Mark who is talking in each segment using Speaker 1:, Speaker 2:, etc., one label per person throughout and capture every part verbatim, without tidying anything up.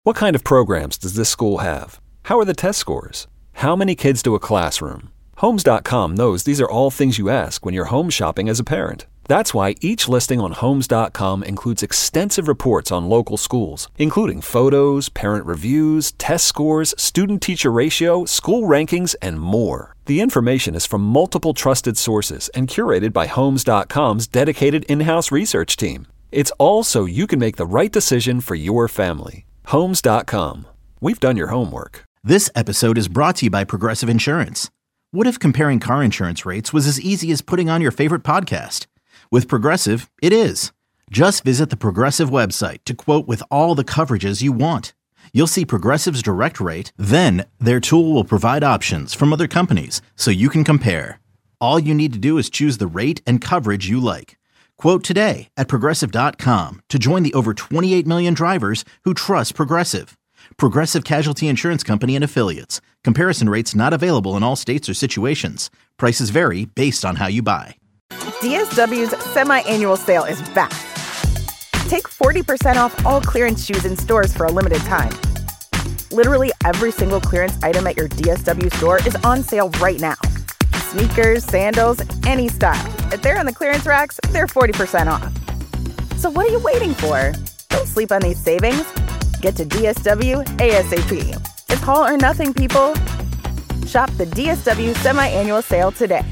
Speaker 1: What kind of programs does this school have? How are the test scores? How many kids do a classroom? Homes dot com knows these are all things you ask when you're home shopping as a parent. That's why each listing on Homes dot com includes extensive reports on local schools, including photos, parent reviews, test scores, student-teacher ratio, school rankings, and more. The information is from multiple trusted sources and curated by Homes dot com's dedicated in-house research team. It's all so you can make the right decision for your family. Homes dot com. We've done your homework.
Speaker 2: This episode is brought to you by Progressive Insurance. What if comparing car insurance rates was as easy as putting on your favorite podcast? With Progressive, it is. Just visit the Progressive website to quote with all the coverages you want. You'll see Progressive's direct rate, then their tool will provide options from other companies so you can compare. All you need to do is choose the rate and coverage you like. Quote today at Progressive dot com to join the over twenty-eight million drivers who trust Progressive. Progressive Casualty Insurance Company and Affiliates. Comparison rates not available in all states or situations. Prices vary based on how you buy.
Speaker 3: D S W's semi-annual sale is back. Take forty percent off all clearance shoes in stores for a limited time. Literally every single clearance item at your D S W store is on sale right now. Sneakers, sandals, any style. If they're on the clearance racks, they're forty percent off. So what are you waiting for? Don't sleep on these savings. Get to D S W ASAP. It's all or nothing, people. Shop the D S W semi-annual sale today.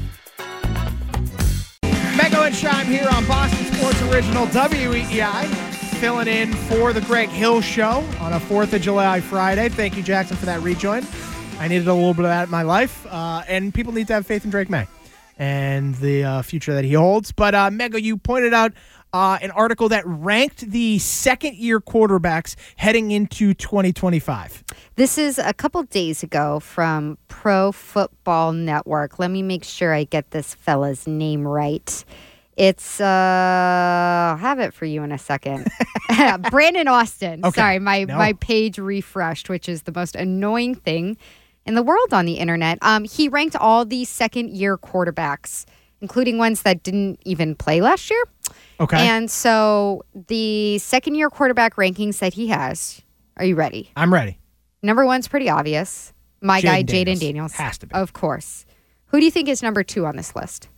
Speaker 4: Mego and Shime here on Boston Sports Original W E E I, filling in for the Greg Hill Show on a fourth of July Friday. Thank you, Jackson, for that rejoin. I needed a little bit of that in my life, uh, and people need to have faith in Drake May and the uh, future that he holds. But, uh, Mego, you pointed out uh, an article that ranked the second-year quarterbacks heading into twenty twenty-five.
Speaker 5: This is a couple days ago from Pro Football Network. Let me make sure I get this fella's name right. It's, uh, I'll have it for you in a second. Brandon Austin.
Speaker 4: Okay.
Speaker 5: Sorry, my,
Speaker 4: No.
Speaker 5: my page refreshed, which is the most annoying thing in the world on the internet. Um, he ranked all the second-year quarterbacks, including ones that didn't even play last year.
Speaker 4: Okay.
Speaker 5: And so the second-year quarterback rankings that he has, are you ready?
Speaker 4: I'm ready.
Speaker 5: Number one's pretty obvious. My
Speaker 4: Jaden
Speaker 5: guy,
Speaker 4: Daniels.
Speaker 5: Jaden Daniels.
Speaker 4: Has to be.
Speaker 5: Of course. Who do you think is number two on this list?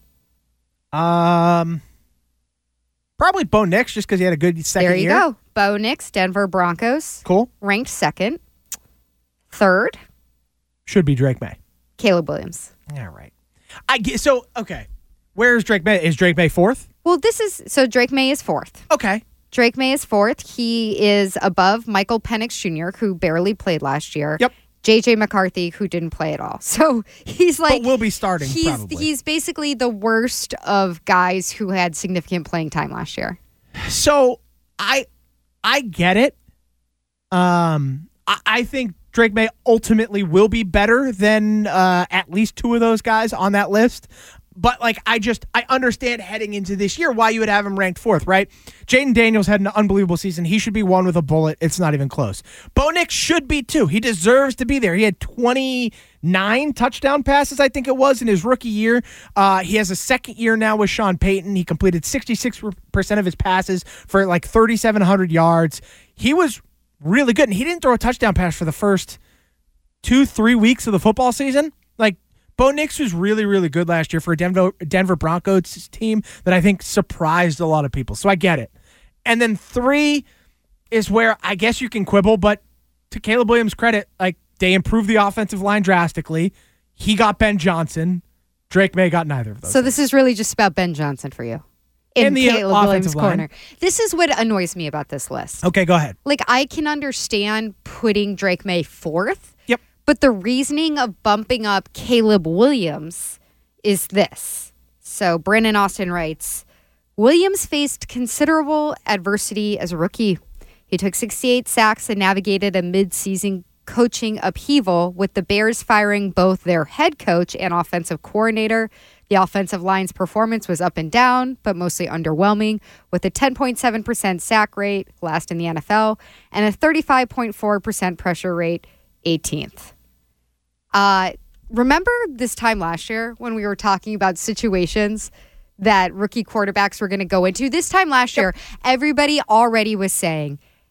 Speaker 4: Um, probably Bo Nix, just because he had a good second
Speaker 5: There you
Speaker 4: year.
Speaker 5: go. Bo Nix, Denver Broncos.
Speaker 4: Cool.
Speaker 5: Ranked second. Third,
Speaker 4: Should be Drake May.
Speaker 5: Caleb Williams.
Speaker 4: All right. I get, so, okay. Where's Drake May? Is Drake May fourth?
Speaker 5: Well, this is, so Drake May is fourth.
Speaker 4: Okay.
Speaker 5: Drake May is fourth. He is above Michael Penix Junior, who barely played last year.
Speaker 4: Yep.
Speaker 5: J J McCarthy, who didn't play at all. So he's like...
Speaker 4: But will be starting,
Speaker 5: he's,
Speaker 4: probably.
Speaker 5: He's basically the worst of guys who had significant playing time last year.
Speaker 4: So I I get it. Um, I, I think Drake May ultimately will be better than uh, at least two of those guys on that list. But, like, I just, I understand heading into this year why you would have him ranked fourth, right? Jaden Daniels had an unbelievable season. He should be one with a bullet. It's not even close. Bo Nix should be, too. He deserves to be there. He had twenty-nine touchdown passes, I think it was, in his rookie year. Uh, he has a second year now with Sean Payton. He completed sixty-six percent of his passes for, like, thirty-seven hundred yards. He was really good, and he didn't throw a touchdown pass for the first two, three weeks of the football season. Like, Bo Nix was really, really good last year for a Denver, Denver Broncos team that I think surprised a lot of people. So I get it. And then three is where I guess you can quibble, but to Caleb Williams' credit, like, they improved the offensive line drastically. He got Ben Johnson. Drake May got neither of those.
Speaker 5: So this is really just about Ben Johnson for you. In
Speaker 4: And the
Speaker 5: Caleb
Speaker 4: offensive
Speaker 5: Williams'
Speaker 4: line.
Speaker 5: corner. This is what annoys me about this list.
Speaker 4: Okay, go ahead.
Speaker 5: Like, I can understand putting Drake May fourth.
Speaker 4: Yep.
Speaker 5: But the reasoning of bumping up Caleb Williams is this. So Brandon Austin writes, Williams faced considerable adversity as a rookie. He took sixty-eight sacks and navigated a mid-season coaching upheaval with the Bears firing both their head coach and offensive coordinator. The offensive line's performance was up and down, but mostly underwhelming, with a ten point seven percent sack rate, last in the N F L, and a thirty-five point four percent pressure rate, eighteenth. Uh, remember this time last year when we were talking about situations that rookie quarterbacks were going to go into? This time last year, everybody already was saying,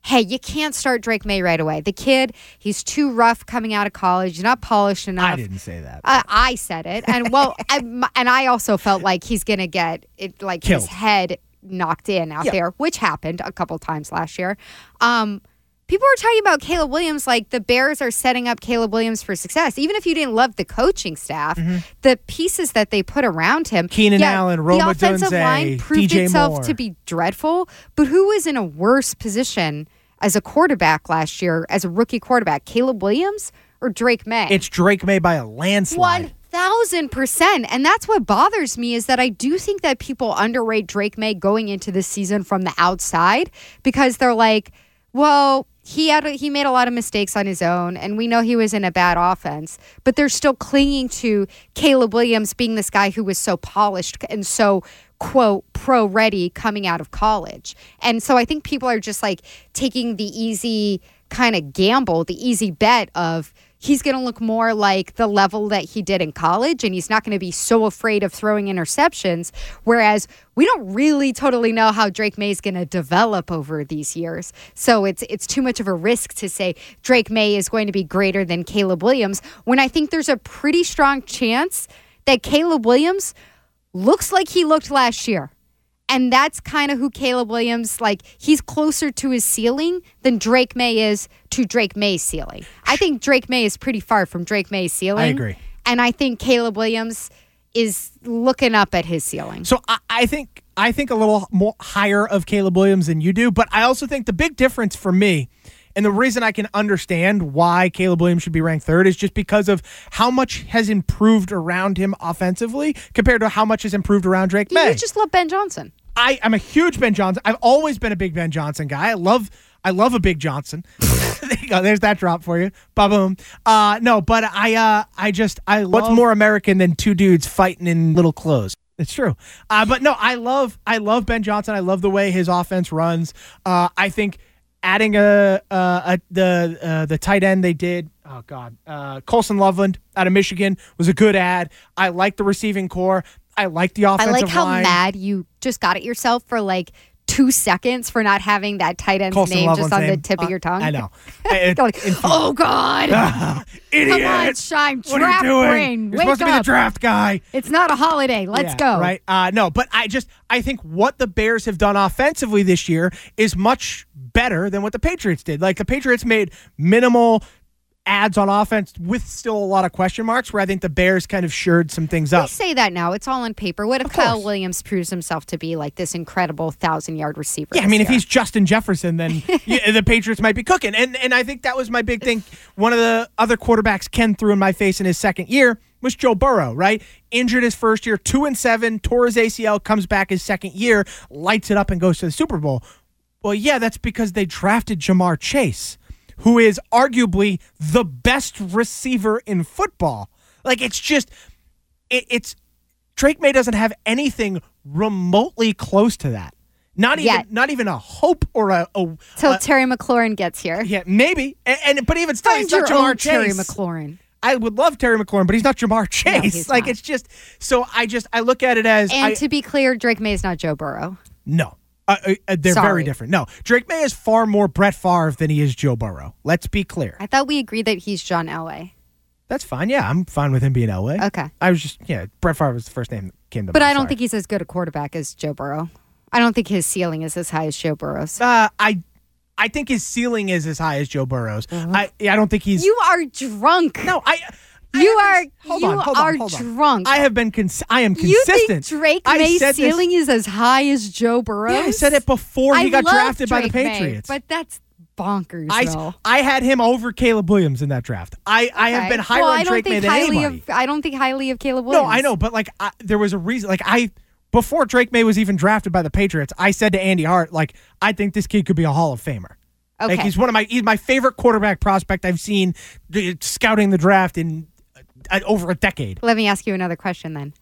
Speaker 5: hey, you can't start Drake May right away. The kid, he's too rough coming out of college. He's not polished enough.
Speaker 4: I didn't say that.
Speaker 5: Uh, I said it. And well, I, and I also felt like he's going to get it, like
Speaker 4: Killed.
Speaker 5: his head knocked in out
Speaker 4: Yeah.
Speaker 5: there, which happened a couple times last year. Um, people were talking about Caleb Williams, like the Bears are setting up Caleb Williams for success. Even if you didn't love the coaching staff,
Speaker 4: Mm-hmm.
Speaker 5: the pieces that they put around him.
Speaker 4: Keenan
Speaker 5: yeah,
Speaker 4: Allen, Roma
Speaker 5: the offensive
Speaker 4: Dunze,
Speaker 5: line proved
Speaker 4: D J
Speaker 5: itself
Speaker 4: Moore.
Speaker 5: to be dreadful. But who was in a worse position as a quarterback last year, as a rookie quarterback? Caleb Williams or Drake May?
Speaker 4: It's Drake May by a landslide.
Speaker 5: One thousand percent. And that's what bothers me is that I do think that people underrate Drake May going into this season from the outside because they're like, well, he had a, he made a lot of mistakes on his own, and we know he was in a bad offense, but they're still clinging to Caleb Williams being this guy who was so polished and so, quote, pro ready coming out of college. And so I think people are just like taking the easy kind of gamble, the easy bet of he's going to look more like the level that he did in college, and he's not going to be so afraid of throwing interceptions, whereas we don't really totally know how Drake May is going to develop over these years. So it's it's too much of a risk to say Drake May is going to be greater than Caleb Williams, when I think there's a pretty strong chance that Caleb Williams looks like he looked last year. And that's kind of who Caleb Williams, like, he's closer to his ceiling than Drake May is to Drake May's ceiling. I think Drake May is pretty far from Drake May's ceiling.
Speaker 4: I agree.
Speaker 5: And I think Caleb Williams is looking up at his ceiling.
Speaker 4: So I, I think I think a little more higher of Caleb Williams than you do, but I also think the big difference for me, and the reason I can understand why Caleb Williams should be ranked third, is just because of how much has improved around him offensively compared to how much has improved around Drake May.
Speaker 5: You just love Ben Johnson.
Speaker 4: I, I'm a huge Ben Johnson. I've always been a big Ben Johnson guy. I love I love a big Johnson. There you go. There's that drop for you. Ba-boom. Uh, no, but I uh, I just I love, what's more American than two dudes fighting in little clothes? It's true. Uh, but no, I love I love Ben Johnson. I love the way his offense runs. Uh, I think adding a, a, a the uh, the tight end they did. Oh God, uh, Colson Loveland out of Michigan was a good add. I like the receiving core. I like the offensive
Speaker 5: I like how
Speaker 4: line.
Speaker 5: mad you just got at yourself for like two seconds for not having that tight end's
Speaker 4: Colson
Speaker 5: name
Speaker 4: Loveland's
Speaker 5: just on
Speaker 4: name.
Speaker 5: the tip
Speaker 4: Uh,
Speaker 5: of your tongue.
Speaker 4: I know. It-
Speaker 5: You're like, oh God.
Speaker 4: Idiot.
Speaker 5: Come on, Shime.
Speaker 4: What are you
Speaker 5: Draft
Speaker 4: doing?
Speaker 5: brain.
Speaker 4: You're
Speaker 5: Wake
Speaker 4: supposed to be the
Speaker 5: up.
Speaker 4: draft guy.
Speaker 5: It's not a holiday. Let's
Speaker 4: Yeah,
Speaker 5: go.
Speaker 4: Right? Uh, no, but I just I think what the Bears have done offensively this year is much better than what the Patriots did. Like the Patriots made minimal adds on offense with still a lot of question marks, where I think the Bears kind of shored some things
Speaker 5: We
Speaker 4: up.
Speaker 5: say that now. It's all on paper. What if
Speaker 4: Of
Speaker 5: Kyle
Speaker 4: course.
Speaker 5: Williams proves himself to be like this incredible thousand-yard receiver?
Speaker 4: Yeah, I
Speaker 5: this
Speaker 4: mean, if
Speaker 5: year?
Speaker 4: he's Justin Jefferson, then yeah, the Patriots might be cooking. And and I think that was my big thing. One of the other quarterbacks Ken threw in my face in his second year was Joe Burrow, right? Injured his first year, two and seven, tore his A C L, comes back his second year, lights it up and goes to the Super Bowl. Well, yeah, that's because they drafted Jamar Chase, who is arguably the best receiver in football. Like, it's just, it, it's, Drake May doesn't have anything remotely close to that. Not even,
Speaker 5: Yet.
Speaker 4: not even a hope or a, a
Speaker 5: Till
Speaker 4: a-
Speaker 5: Terry McLaurin gets here.
Speaker 4: yeah, maybe. And, and but even still,
Speaker 5: Find
Speaker 4: he's not
Speaker 5: your
Speaker 4: Jamar
Speaker 5: own
Speaker 4: Chase.
Speaker 5: Terry McLaurin.
Speaker 4: I would love Terry McLaurin, but he's not Jamar Chase.
Speaker 5: he's
Speaker 4: like
Speaker 5: not.
Speaker 4: it's just so I just I look at it as
Speaker 5: And
Speaker 4: I,
Speaker 5: to be clear, Drake May is not Joe Burrow.
Speaker 4: no. Uh, uh, uh, they're
Speaker 5: Sorry.
Speaker 4: very different. No, Drake May is far more Brett Favre than he is Joe Burrow. Let's be clear.
Speaker 5: I thought we agreed that he's John Elway.
Speaker 4: That's fine. Yeah, I'm fine with him being Elway.
Speaker 5: Okay.
Speaker 4: I was just yeah. Brett Favre was the first name that came to
Speaker 5: But
Speaker 4: mind.
Speaker 5: I don't
Speaker 4: Sorry.
Speaker 5: think he's as good a quarterback as Joe Burrow. I don't think his ceiling is as high as Joe Burrow's.
Speaker 4: Uh, I I think his ceiling is as high as Joe Burrow's. I I don't think he's.
Speaker 5: You are drunk.
Speaker 4: no, I. I
Speaker 5: You
Speaker 4: have
Speaker 5: are
Speaker 4: been- hold
Speaker 5: you
Speaker 4: on, hold on,
Speaker 5: are
Speaker 4: hold on.
Speaker 5: drunk.
Speaker 4: I have been. Cons- I am
Speaker 5: you
Speaker 4: consistent.
Speaker 5: think Drake
Speaker 4: I
Speaker 5: May's
Speaker 4: said this-
Speaker 5: ceiling is as high as Joe Burrow's?
Speaker 4: Yeah, I said it before he
Speaker 5: I
Speaker 4: got
Speaker 5: love
Speaker 4: drafted by the
Speaker 5: Drake May,
Speaker 4: Patriots.
Speaker 5: but that's bonkers.
Speaker 4: I,
Speaker 5: though.
Speaker 4: I had him over Caleb Williams in that draft. I, I have
Speaker 5: Okay.
Speaker 4: been higher
Speaker 5: well,
Speaker 4: on
Speaker 5: I don't
Speaker 4: Drake May
Speaker 5: think
Speaker 4: than
Speaker 5: highly
Speaker 4: anybody.
Speaker 5: Of, I don't think highly of Caleb Williams.
Speaker 4: No, I know, but like I, there was a reason. Like I, before Drake May was even drafted by the Patriots, I said to Andy Hart, like I think this kid could be a Hall of Famer.
Speaker 5: Okay.
Speaker 4: Like he's one of my he's my favorite quarterback prospect I've seen uh, scouting the draft in uh, over a decade.
Speaker 5: Let me ask you another question then.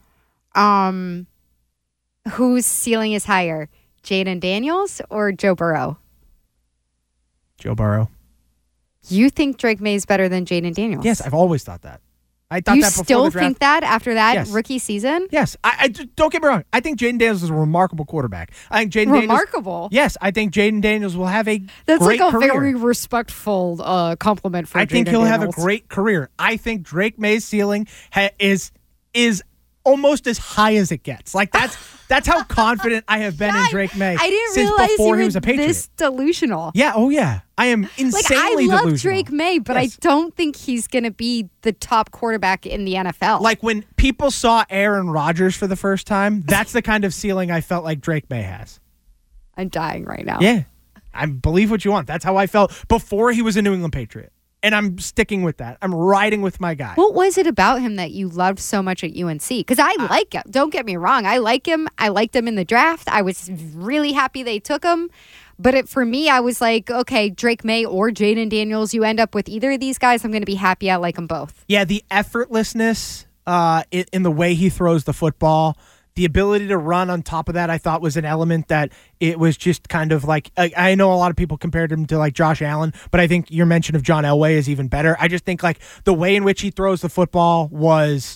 Speaker 5: Um, whose ceiling is higher, Jaden Daniels or Joe Burrow?
Speaker 4: Joe Burrow.
Speaker 5: You think Drake May is better than Jaden Daniels?
Speaker 4: Yes, I've always thought that. I thought
Speaker 5: You
Speaker 4: that before
Speaker 5: still
Speaker 4: the draft.
Speaker 5: think that after that
Speaker 4: Yes.
Speaker 5: rookie season?
Speaker 4: Yes, I, I don't get me wrong. I think Jaden Daniels is a remarkable quarterback. I think Jaden Daniels.
Speaker 5: Remarkable.
Speaker 4: Yes, I think Jaden Daniels will have a
Speaker 5: That's
Speaker 4: great
Speaker 5: like a
Speaker 4: career.
Speaker 5: very respectful uh, compliment for
Speaker 4: I think
Speaker 5: Jaden
Speaker 4: he'll
Speaker 5: Daniels.
Speaker 4: have a great career. I think Drake May's ceiling ha- is is almost as high as it gets. Like that's that's how confident I have been in Drake May
Speaker 5: I didn't
Speaker 4: since
Speaker 5: realize
Speaker 4: before
Speaker 5: you
Speaker 4: he
Speaker 5: were
Speaker 4: was a Patriot.
Speaker 5: this delusional.
Speaker 4: Yeah, oh yeah. I am
Speaker 5: Like,
Speaker 4: insanely
Speaker 5: I love
Speaker 4: delusional.
Speaker 5: Drake May, but
Speaker 4: Yes.
Speaker 5: I don't think he's going to be the top quarterback in the N F L.
Speaker 4: Like when people saw Aaron Rodgers for the first time, that's the kind of ceiling I felt like Drake May has.
Speaker 5: I'm dying right now.
Speaker 4: Yeah. I believe what you want. That's how I felt before he was a New England Patriot. And I'm sticking with that. I'm riding with my guy.
Speaker 5: What was it about him that you loved so much at U N C? Because I like him. Don't get me wrong. I like him. I liked him in the draft. I was really happy they took him. But it, for me, I was like, okay, Drake May or Jaden Daniels, you end up with either of these guys, I'm going to be happy. I like them both.
Speaker 4: Yeah, the effortlessness uh, in, in the way he throws the football, the ability to run on top of that, I thought was an element that it was just kind of like, I, I know a lot of people compared him to like Josh Allen, but I think your mention of John Elway is even better. I just think like the way in which he throws the football was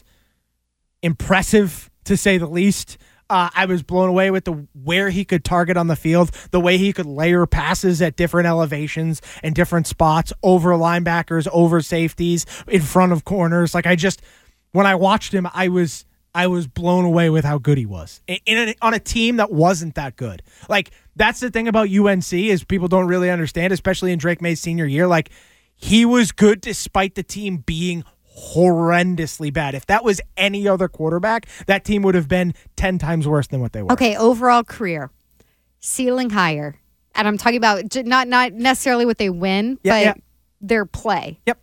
Speaker 4: impressive, to say the least. Uh, I was blown away with the where he could target on the field, the way he could layer passes at different elevations and different spots, over linebackers, over safeties, in front of corners. Like I just, when I watched him, I was I was blown away with how good he was in, in a, on a team that wasn't that good. Like that's the thing about U N C is people don't really understand, especially in Drake May's senior year. Like he was good despite the team being horrendously bad. If that was any other quarterback, that team would have been ten times worse than what they were.
Speaker 5: Okay, overall career, ceiling higher. And I'm talking about j- not not necessarily what they win,
Speaker 4: Yeah,
Speaker 5: but
Speaker 4: yeah.
Speaker 5: their play.
Speaker 4: Yep.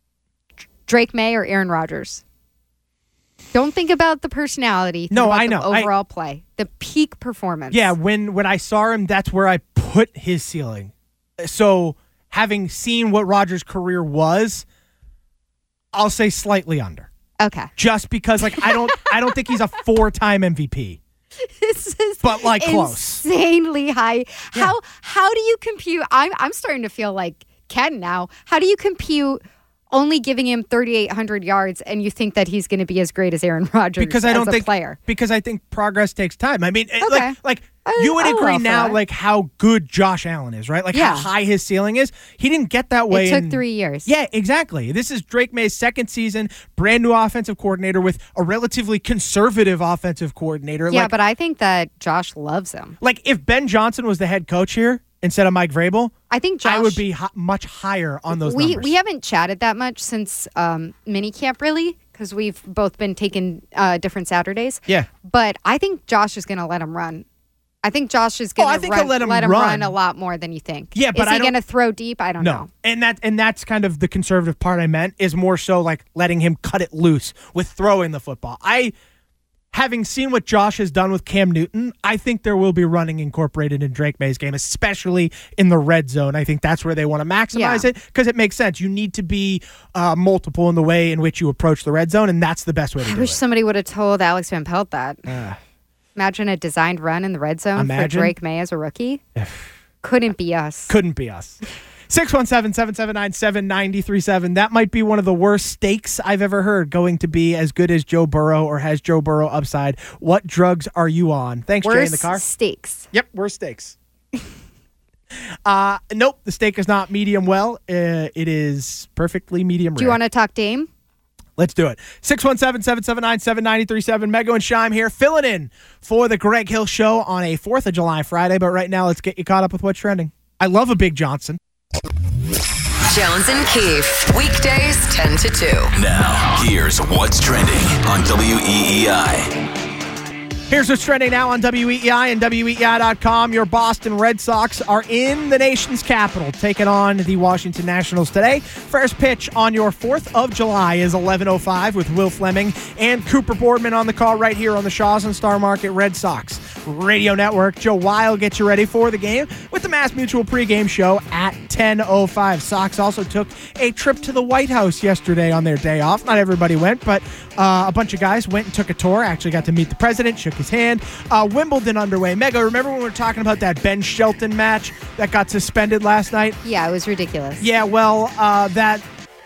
Speaker 5: Drake May or Aaron Rodgers? Don't think about the personality. Think
Speaker 4: No,
Speaker 5: about
Speaker 4: I
Speaker 5: the
Speaker 4: know. I-
Speaker 5: overall play. The peak performance.
Speaker 4: Yeah, when when I saw him, that's where I put his ceiling. So having seen what Rodgers' career was, I'll say slightly under.
Speaker 5: Okay.
Speaker 4: Just because like I don't I don't think he's a four-time M V P.
Speaker 5: This is
Speaker 4: But, like, close.
Speaker 5: insanely high.
Speaker 4: Yeah.
Speaker 5: How how do you compute? I'm I'm starting to feel like Ken now. How do you compute only giving him thirty-eight hundred yards and you think that he's going to be as great as Aaron Rodgers
Speaker 4: Because I
Speaker 5: as
Speaker 4: don't
Speaker 5: a
Speaker 4: think
Speaker 5: player?
Speaker 4: because I think progress takes time. I mean, it-
Speaker 5: Okay.
Speaker 4: like like
Speaker 5: I-
Speaker 4: you would
Speaker 5: I'll
Speaker 4: agree
Speaker 5: allow for
Speaker 4: now,
Speaker 5: that.
Speaker 4: like how good Josh Allen is, right? Like
Speaker 5: Yeah.
Speaker 4: how high his ceiling is. He didn't get that way.
Speaker 5: It took
Speaker 4: in-
Speaker 5: three years.
Speaker 4: Yeah, exactly. This is Drake May's second season, brand new offensive coordinator with a relatively conservative offensive coordinator.
Speaker 5: Yeah,
Speaker 4: like,
Speaker 5: but I think that Josh loves him.
Speaker 4: like if Ben Johnson was the head coach here instead of Mike Vrabel,
Speaker 5: I think Josh
Speaker 4: I would be hi- much higher on those
Speaker 5: we
Speaker 4: numbers.
Speaker 5: we haven't chatted that much since um, minicamp, really, because we've both been taking uh, different Saturdays.
Speaker 4: Yeah.
Speaker 5: But I think Josh is going to let him run. I think Josh is going
Speaker 4: Oh, I
Speaker 5: to
Speaker 4: think
Speaker 5: run,
Speaker 4: he'll let him
Speaker 5: run.
Speaker 4: run.
Speaker 5: a lot more than you think.
Speaker 4: Yeah, but
Speaker 5: is he
Speaker 4: I don't-
Speaker 5: going to throw deep? I don't
Speaker 4: No,
Speaker 5: know.
Speaker 4: and that and that's kind of the conservative part I meant is more so like letting him cut it loose with throwing the football. I, having seen what Josh has done with Cam Newton, I think there will be running incorporated in Drake May's game, especially in the red zone. I think that's where they want to maximize
Speaker 5: Yeah.
Speaker 4: it because it makes sense. You need to be uh, multiple in the way in which you approach the red zone, and that's the best way to
Speaker 5: I
Speaker 4: do
Speaker 5: wish
Speaker 4: it.
Speaker 5: somebody would have told Alex Van Pelt that.
Speaker 4: Uh,
Speaker 5: Imagine a designed run in the red zone
Speaker 4: Imagine.
Speaker 5: for Drake May as a rookie. Couldn't be us.
Speaker 4: couldn't be us. six one seven, seven seven nine, seven nine three seven. That might be one of the worst stakes I've ever heard, going to be as good as Joe Burrow or has Joe Burrow upside. What drugs are you on? Thanks, Jay, in
Speaker 5: Worst
Speaker 4: the car.
Speaker 5: stakes.
Speaker 4: Yep, worst steaks. uh, nope, the steak is not medium well. Uh, it is perfectly medium rare.
Speaker 5: Do you want to talk Dame?
Speaker 4: Let's do it. six one seven, seven seven nine, seven nine three seven. Mego and Shime here, filling in for the Greg Hill Show on a fourth of July Friday. But right now, let's get you caught up with what's trending. I love a Big Johnson.
Speaker 6: Jones and Keefe, weekdays ten to two.
Speaker 7: Now, here's what's trending on W E E I.
Speaker 4: Here's what's trending now on W E E I and W E E I dot com. Your Boston Red Sox are in the nation's capital, taking on the Washington Nationals today. First pitch on your fourth of July is eleven oh five with Will Fleming and Cooper Boardman on the call right here on the Shaw's and Star Market Red Sox Radio Network. Joe Weil gets you ready for the game with the Mass Mutual pregame show at ten oh five. Sox also took a trip to the White House yesterday on their day off. Not everybody went, but uh, a bunch of guys went and took a tour. Actually got to meet the president, shook his hand. Uh, Wimbledon underway. Mega, remember when we were talking about that Ben Shelton match that got suspended last night?
Speaker 5: Yeah, it was ridiculous.
Speaker 4: Yeah, well, uh, that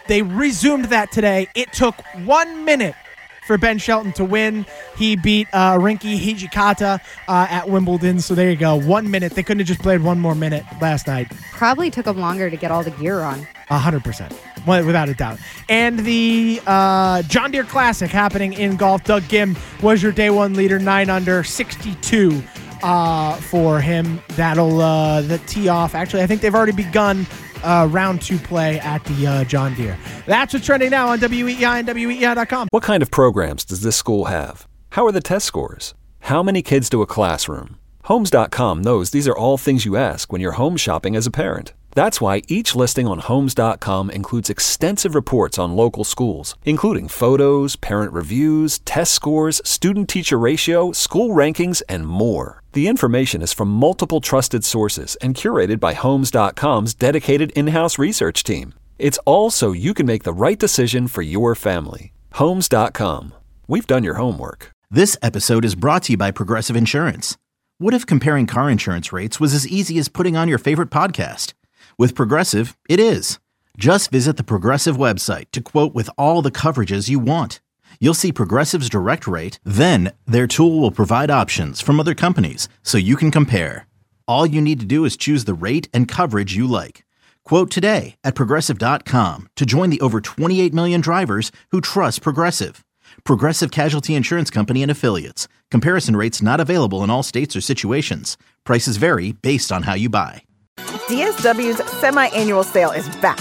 Speaker 4: they resumed that today. It took one minute for Ben Shelton to win. He beat uh, Rinky Hijikata uh, at Wimbledon. So there you go. One minute. They couldn't have just played one more minute last night.
Speaker 5: Probably took them longer to get all the gear on.
Speaker 4: A hundred percent, without a doubt. And the uh, John Deere Classic happening in golf. Doug Gim was your day one leader, nine under, sixty-two uh, for him. That'll uh, the tee off. Actually, I think they've already begun uh, round two play at the uh, John Deere. That's what's trending now on W E E I and W E E I dot com.
Speaker 1: What kind of programs does this school have? How are the test scores? How many kids do a classroom? Homes dot com knows these are all things you ask when you're home shopping as a parent. That's why each listing on Homes dot com includes extensive reports on local schools, including photos, parent reviews, test scores, student-teacher ratio, school rankings, and more. The information is from multiple trusted sources and curated by Homes dot com's dedicated in-house research team. It's all so you can make the right decision for your family. Homes dot com. We've done your homework.
Speaker 2: This episode is brought to you by Progressive Insurance. What if comparing car insurance rates was as easy as putting on your favorite podcast? With Progressive, it is. Just visit the Progressive website to quote with all the coverages you want. You'll see Progressive's direct rate, then their tool will provide options from other companies so you can compare. All you need to do is choose the rate and coverage you like. Quote today at Progressive dot com to join the over twenty-eight million drivers who trust Progressive. Progressive Casualty Insurance Company and Affiliates. Comparison rates not available in all states or situations. Prices vary based on how you buy.
Speaker 3: D S W's semi-annual sale is back.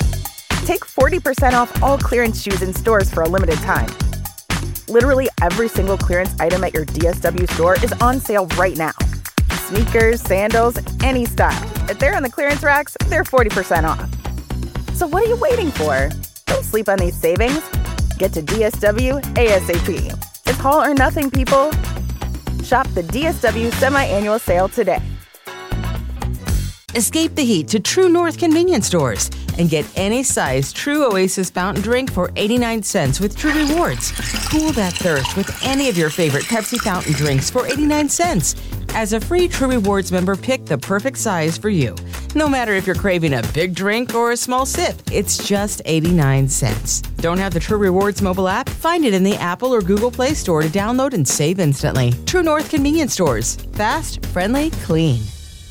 Speaker 3: Take forty percent off all clearance shoes in stores for a limited time. Literally every single clearance item at your D S W store is on sale right now. Sneakers, sandals, any style. If they're on the clearance racks, they're forty percent off. So what are you waiting for? Don't sleep on these savings. Get to D S W ASAP. It's all or nothing, people. Shop the D S W semi-annual sale today.
Speaker 8: Escape the heat to True North convenience stores and get any size True Oasis fountain drink for eighty-nine cents with True Rewards. Cool that thirst with any of your favorite Pepsi fountain drinks for eighty-nine cents. As a free True Rewards member, pick the perfect size for you. No matter if you're craving a big drink or a small sip, it's just eighty-nine cents. Don't have the True Rewards mobile app? Find it in the Apple or Google Play Store to download and save instantly. True North convenience stores. Fast, friendly, clean.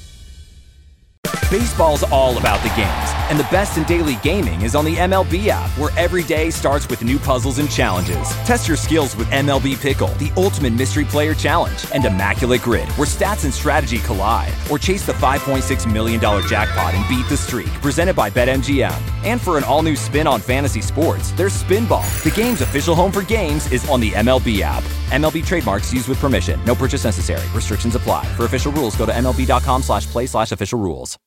Speaker 9: Baseball's all about the games, and the best in daily gaming is on the M L B app, where every day starts with new puzzles and challenges. Test your skills with M L B Pickle, the ultimate mystery player challenge, and Immaculate Grid, where stats and strategy collide. Or chase the five point six million dollars jackpot and beat the streak, presented by BetMGM. And for an all-new spin on fantasy sports, there's Spinball. The game's official home for games is on the M L B app. M L B trademarks used with permission. No purchase necessary. Restrictions apply. For official rules, go to MLB.com slash play slash official rules.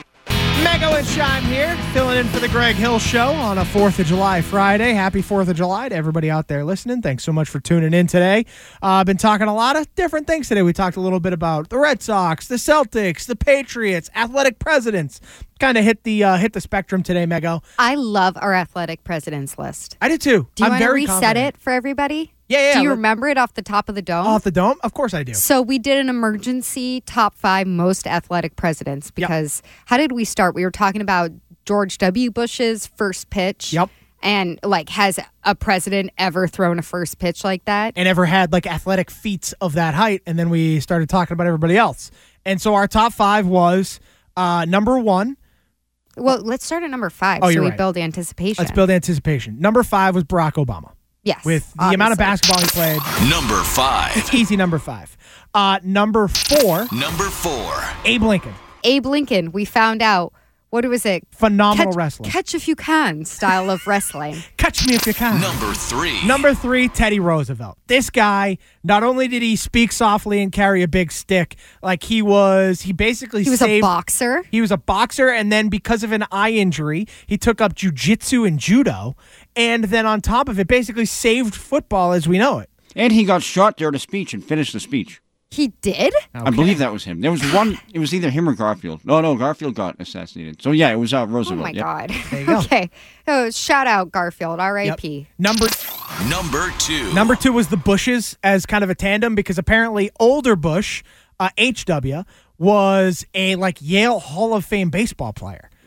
Speaker 4: Mego and Shime here, filling in for the Greg Hill Show on a fourth of July Friday. Happy fourth of July to everybody out there listening. Thanks so much for tuning in today. I've uh, been talking a lot of different things today. We talked a little bit about the Red Sox, the Celtics, the Patriots, athletic presidents. Kind of hit the uh, hit the spectrum today, Mego.
Speaker 5: I love our athletic presidents list.
Speaker 4: I did too.
Speaker 5: Do you
Speaker 4: I'm
Speaker 5: want to
Speaker 4: very
Speaker 5: reset
Speaker 4: confident.
Speaker 5: it for everybody?
Speaker 4: Yeah, yeah.
Speaker 5: Do you
Speaker 4: let-
Speaker 5: remember it off the top of the dome?
Speaker 4: Off the dome? Of course I do.
Speaker 5: So we did an emergency top five most athletic presidents because yep. How did we start? We were talking about George W. Bush's first pitch.
Speaker 4: Yep.
Speaker 5: And like, has a president ever thrown a first pitch like that?
Speaker 4: And ever had like athletic feats of that height? And then we started talking about everybody else. And so our top five was uh, number one.
Speaker 5: Well, let's start at number five
Speaker 4: oh,
Speaker 5: so we
Speaker 4: right.
Speaker 5: build anticipation.
Speaker 4: Let's build anticipation. Number five was Barack Obama.
Speaker 5: Yes.
Speaker 4: With the
Speaker 5: obviously.
Speaker 4: amount of basketball he played.
Speaker 7: Number five.
Speaker 4: It's easy number five. Uh, number four.
Speaker 7: Number four.
Speaker 4: Abe Lincoln.
Speaker 5: Abe Lincoln, we found out, what was it?
Speaker 4: Phenomenal
Speaker 5: catch,
Speaker 4: wrestler.
Speaker 5: Catch if you can style of wrestling.
Speaker 4: Catch me if you can.
Speaker 7: Number three.
Speaker 4: Number three, Teddy Roosevelt. This guy, not only did he speak softly and carry a big stick, like he was, he basically
Speaker 5: He was
Speaker 4: saved,
Speaker 5: a boxer.
Speaker 4: He was a boxer, and then because of an eye injury, he took up jiu-jitsu and judo, and then on top of it, basically saved football as we know it.
Speaker 10: And he got shot during a speech and finished the speech.
Speaker 5: He did?
Speaker 4: Okay.
Speaker 10: I believe that was him. There was one, it was either him or Garfield. No, no, Garfield got assassinated. So yeah, it was uh, Roosevelt.
Speaker 5: Oh my
Speaker 10: yep.
Speaker 5: God.
Speaker 4: There you go.
Speaker 5: Okay. Oh, shout out Garfield, R I P.
Speaker 4: Yep. Number
Speaker 7: Number two.
Speaker 4: Number two was the Bushes as kind of a tandem because apparently older Bush, uh, H W, was a like Yale Hall of Fame baseball player.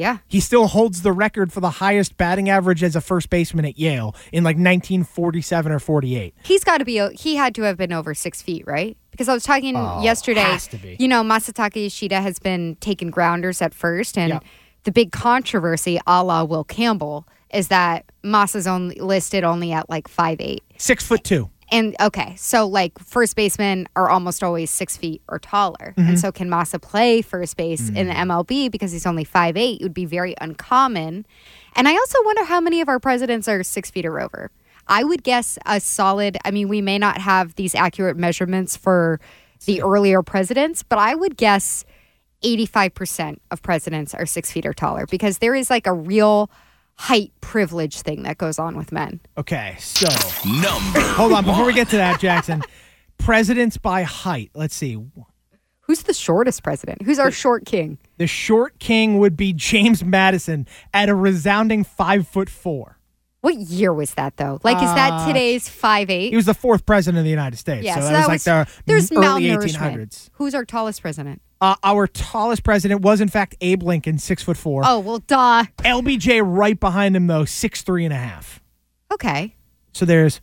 Speaker 5: Yeah.
Speaker 4: He still holds the record for the highest batting average as a first baseman at Yale in like nineteen forty-seven or forty-eight.
Speaker 5: He's got to be, he had to have been over six feet, right? Because I was talking
Speaker 4: Oh,
Speaker 5: yesterday,
Speaker 4: has to be.
Speaker 5: you know, Masataka Yoshida has been taking grounders at first, and
Speaker 4: Yep.
Speaker 5: the big controversy, a la Will Campbell, is that Masa's only listed only at like five eight.
Speaker 4: Six foot two.
Speaker 5: And okay, so like first basemen are almost always six feet or taller.
Speaker 4: Mm-hmm.
Speaker 5: And so can Masa play first base
Speaker 4: Mm.
Speaker 5: in the M L B because he's only five eight? It would be very uncommon. And I also wonder how many of our presidents are six feet or over. I would guess a solid, I mean, we may not have these accurate measurements for the earlier presidents, but I would guess eighty-five percent of presidents are six feet or taller because there is like a real height privilege thing that goes on with men.
Speaker 4: Okay, so
Speaker 7: Number
Speaker 4: hold on before we get to that, Jackson. Presidents by height. Let's see.
Speaker 5: Who's the shortest president? Who's our short king?
Speaker 4: The short king would be James Madison at a resounding five foot four.
Speaker 5: What year was that, though? Like, is that
Speaker 4: Uh,
Speaker 5: today's five eight?
Speaker 4: He was the fourth president of the United States.
Speaker 5: Yeah,
Speaker 4: so,
Speaker 5: so
Speaker 4: that,
Speaker 5: that
Speaker 4: was like
Speaker 5: was-
Speaker 4: the
Speaker 5: There's
Speaker 4: early
Speaker 5: malnourishment.
Speaker 4: eighteen hundreds.
Speaker 5: Who's our tallest president?
Speaker 4: Uh, our tallest president was, in fact, Abe Lincoln, six foot four.
Speaker 5: Oh, well, duh.
Speaker 4: L B J right behind him, though, six three and a half.
Speaker 5: Okay.
Speaker 4: So there's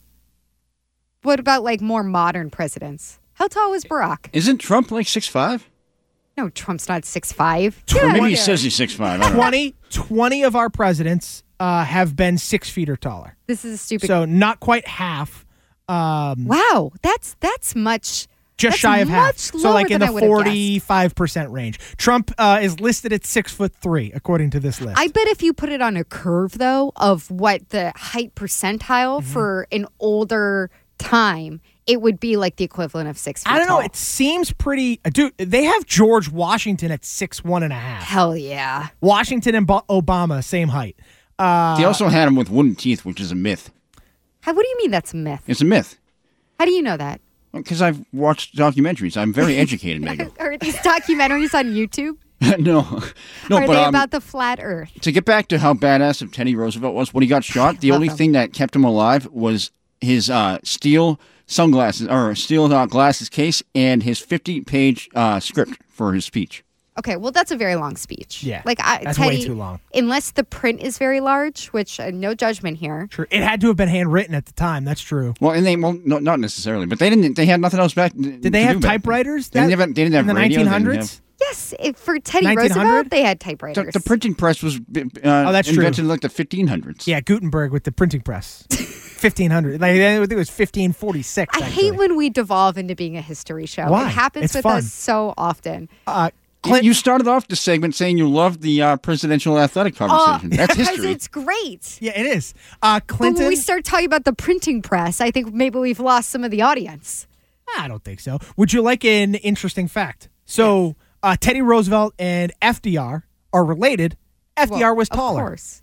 Speaker 5: What about, like, more modern presidents? How tall was Barack?
Speaker 10: Isn't Trump like six foot five?
Speaker 5: No, Trump's not six five.
Speaker 10: Or maybe he says he's six foot five. I don't know.
Speaker 4: twenty, twenty of our presidents uh, have been six feet or taller.
Speaker 5: This is a stupid.
Speaker 4: So not quite half. Um,
Speaker 5: wow, that's that's much.
Speaker 4: just
Speaker 5: that's
Speaker 4: shy of half.
Speaker 5: much
Speaker 4: So
Speaker 5: lower
Speaker 4: like in
Speaker 5: than
Speaker 4: the
Speaker 5: I would have guessed.
Speaker 4: forty-five percent range. Trump uh, is listed at six foot three, according to this list.
Speaker 5: I bet if you put it on a curve, though, of what the height percentile
Speaker 4: Mm-hmm.
Speaker 5: for an older time, it would be like the equivalent of six feet
Speaker 4: I don't know.
Speaker 5: tall.
Speaker 4: It seems pretty. uh, Dude, they have George Washington at six one and a half.
Speaker 5: Hell yeah.
Speaker 4: Washington and Bo- Obama, same height. Uh,
Speaker 10: They also had him with wooden teeth, which is a myth.
Speaker 5: How, what do you mean that's a myth?
Speaker 10: It's a myth.
Speaker 5: How do you know that?
Speaker 10: Because I've watched documentaries. I'm very educated, Megan.
Speaker 5: Are these documentaries on YouTube?
Speaker 10: no. No,
Speaker 5: Are
Speaker 10: but
Speaker 5: they
Speaker 10: um,
Speaker 5: about the flat earth?
Speaker 10: to get back to how badass of Teddy Roosevelt was, when he got shot, the
Speaker 5: Love
Speaker 10: only
Speaker 5: him.
Speaker 10: thing that kept him alive was his uh, steel sunglasses, or steel uh, glasses case, and his fifty-page uh, script for his speech.
Speaker 5: Okay, well, that's a very long speech.
Speaker 4: Yeah,
Speaker 5: like I,
Speaker 4: that's
Speaker 5: Teddy,
Speaker 4: way too long.
Speaker 5: Unless the print is very large, which uh, no judgment here.
Speaker 4: True. It had to have been handwritten at the time. That's true.
Speaker 10: Well, and they well, no, not necessarily, but they didn't. They had nothing else back.
Speaker 4: Did they have typewriters?
Speaker 10: They
Speaker 4: that-
Speaker 10: didn't have, they didn't have
Speaker 4: in the
Speaker 10: radio, they didn't
Speaker 4: nineteen hundreds?
Speaker 10: have-
Speaker 5: Yes, it, for Teddy
Speaker 4: nineteen hundred?
Speaker 5: Roosevelt, they had
Speaker 10: The,
Speaker 5: typewriters.
Speaker 10: the printing press was uh,
Speaker 4: Oh, that's true.
Speaker 10: invented in like the fifteen hundreds.
Speaker 4: Yeah, Gutenberg with the printing press. fifteen hundred. Like, I think it was fifteen forty-six.
Speaker 5: I
Speaker 4: actually.
Speaker 5: hate when we devolve into being a history show.
Speaker 4: Why?
Speaker 5: It happens
Speaker 4: It's
Speaker 5: with
Speaker 4: fun.
Speaker 5: us so often.
Speaker 4: Uh,
Speaker 10: You-
Speaker 4: Clint-
Speaker 10: You started off the segment saying you loved the uh, presidential athletic conversation. That's
Speaker 5: because
Speaker 10: history.
Speaker 5: it's great.
Speaker 4: yeah, it is. Uh,
Speaker 5: But
Speaker 4: Clinton.
Speaker 5: when we start talking about the printing press, I think maybe we've lost some of the audience.
Speaker 4: I don't think so. Would you like an interesting fact? So, uh, Teddy Roosevelt and F D R are related. F D R
Speaker 5: Well,
Speaker 4: was
Speaker 5: Of
Speaker 4: taller
Speaker 5: course.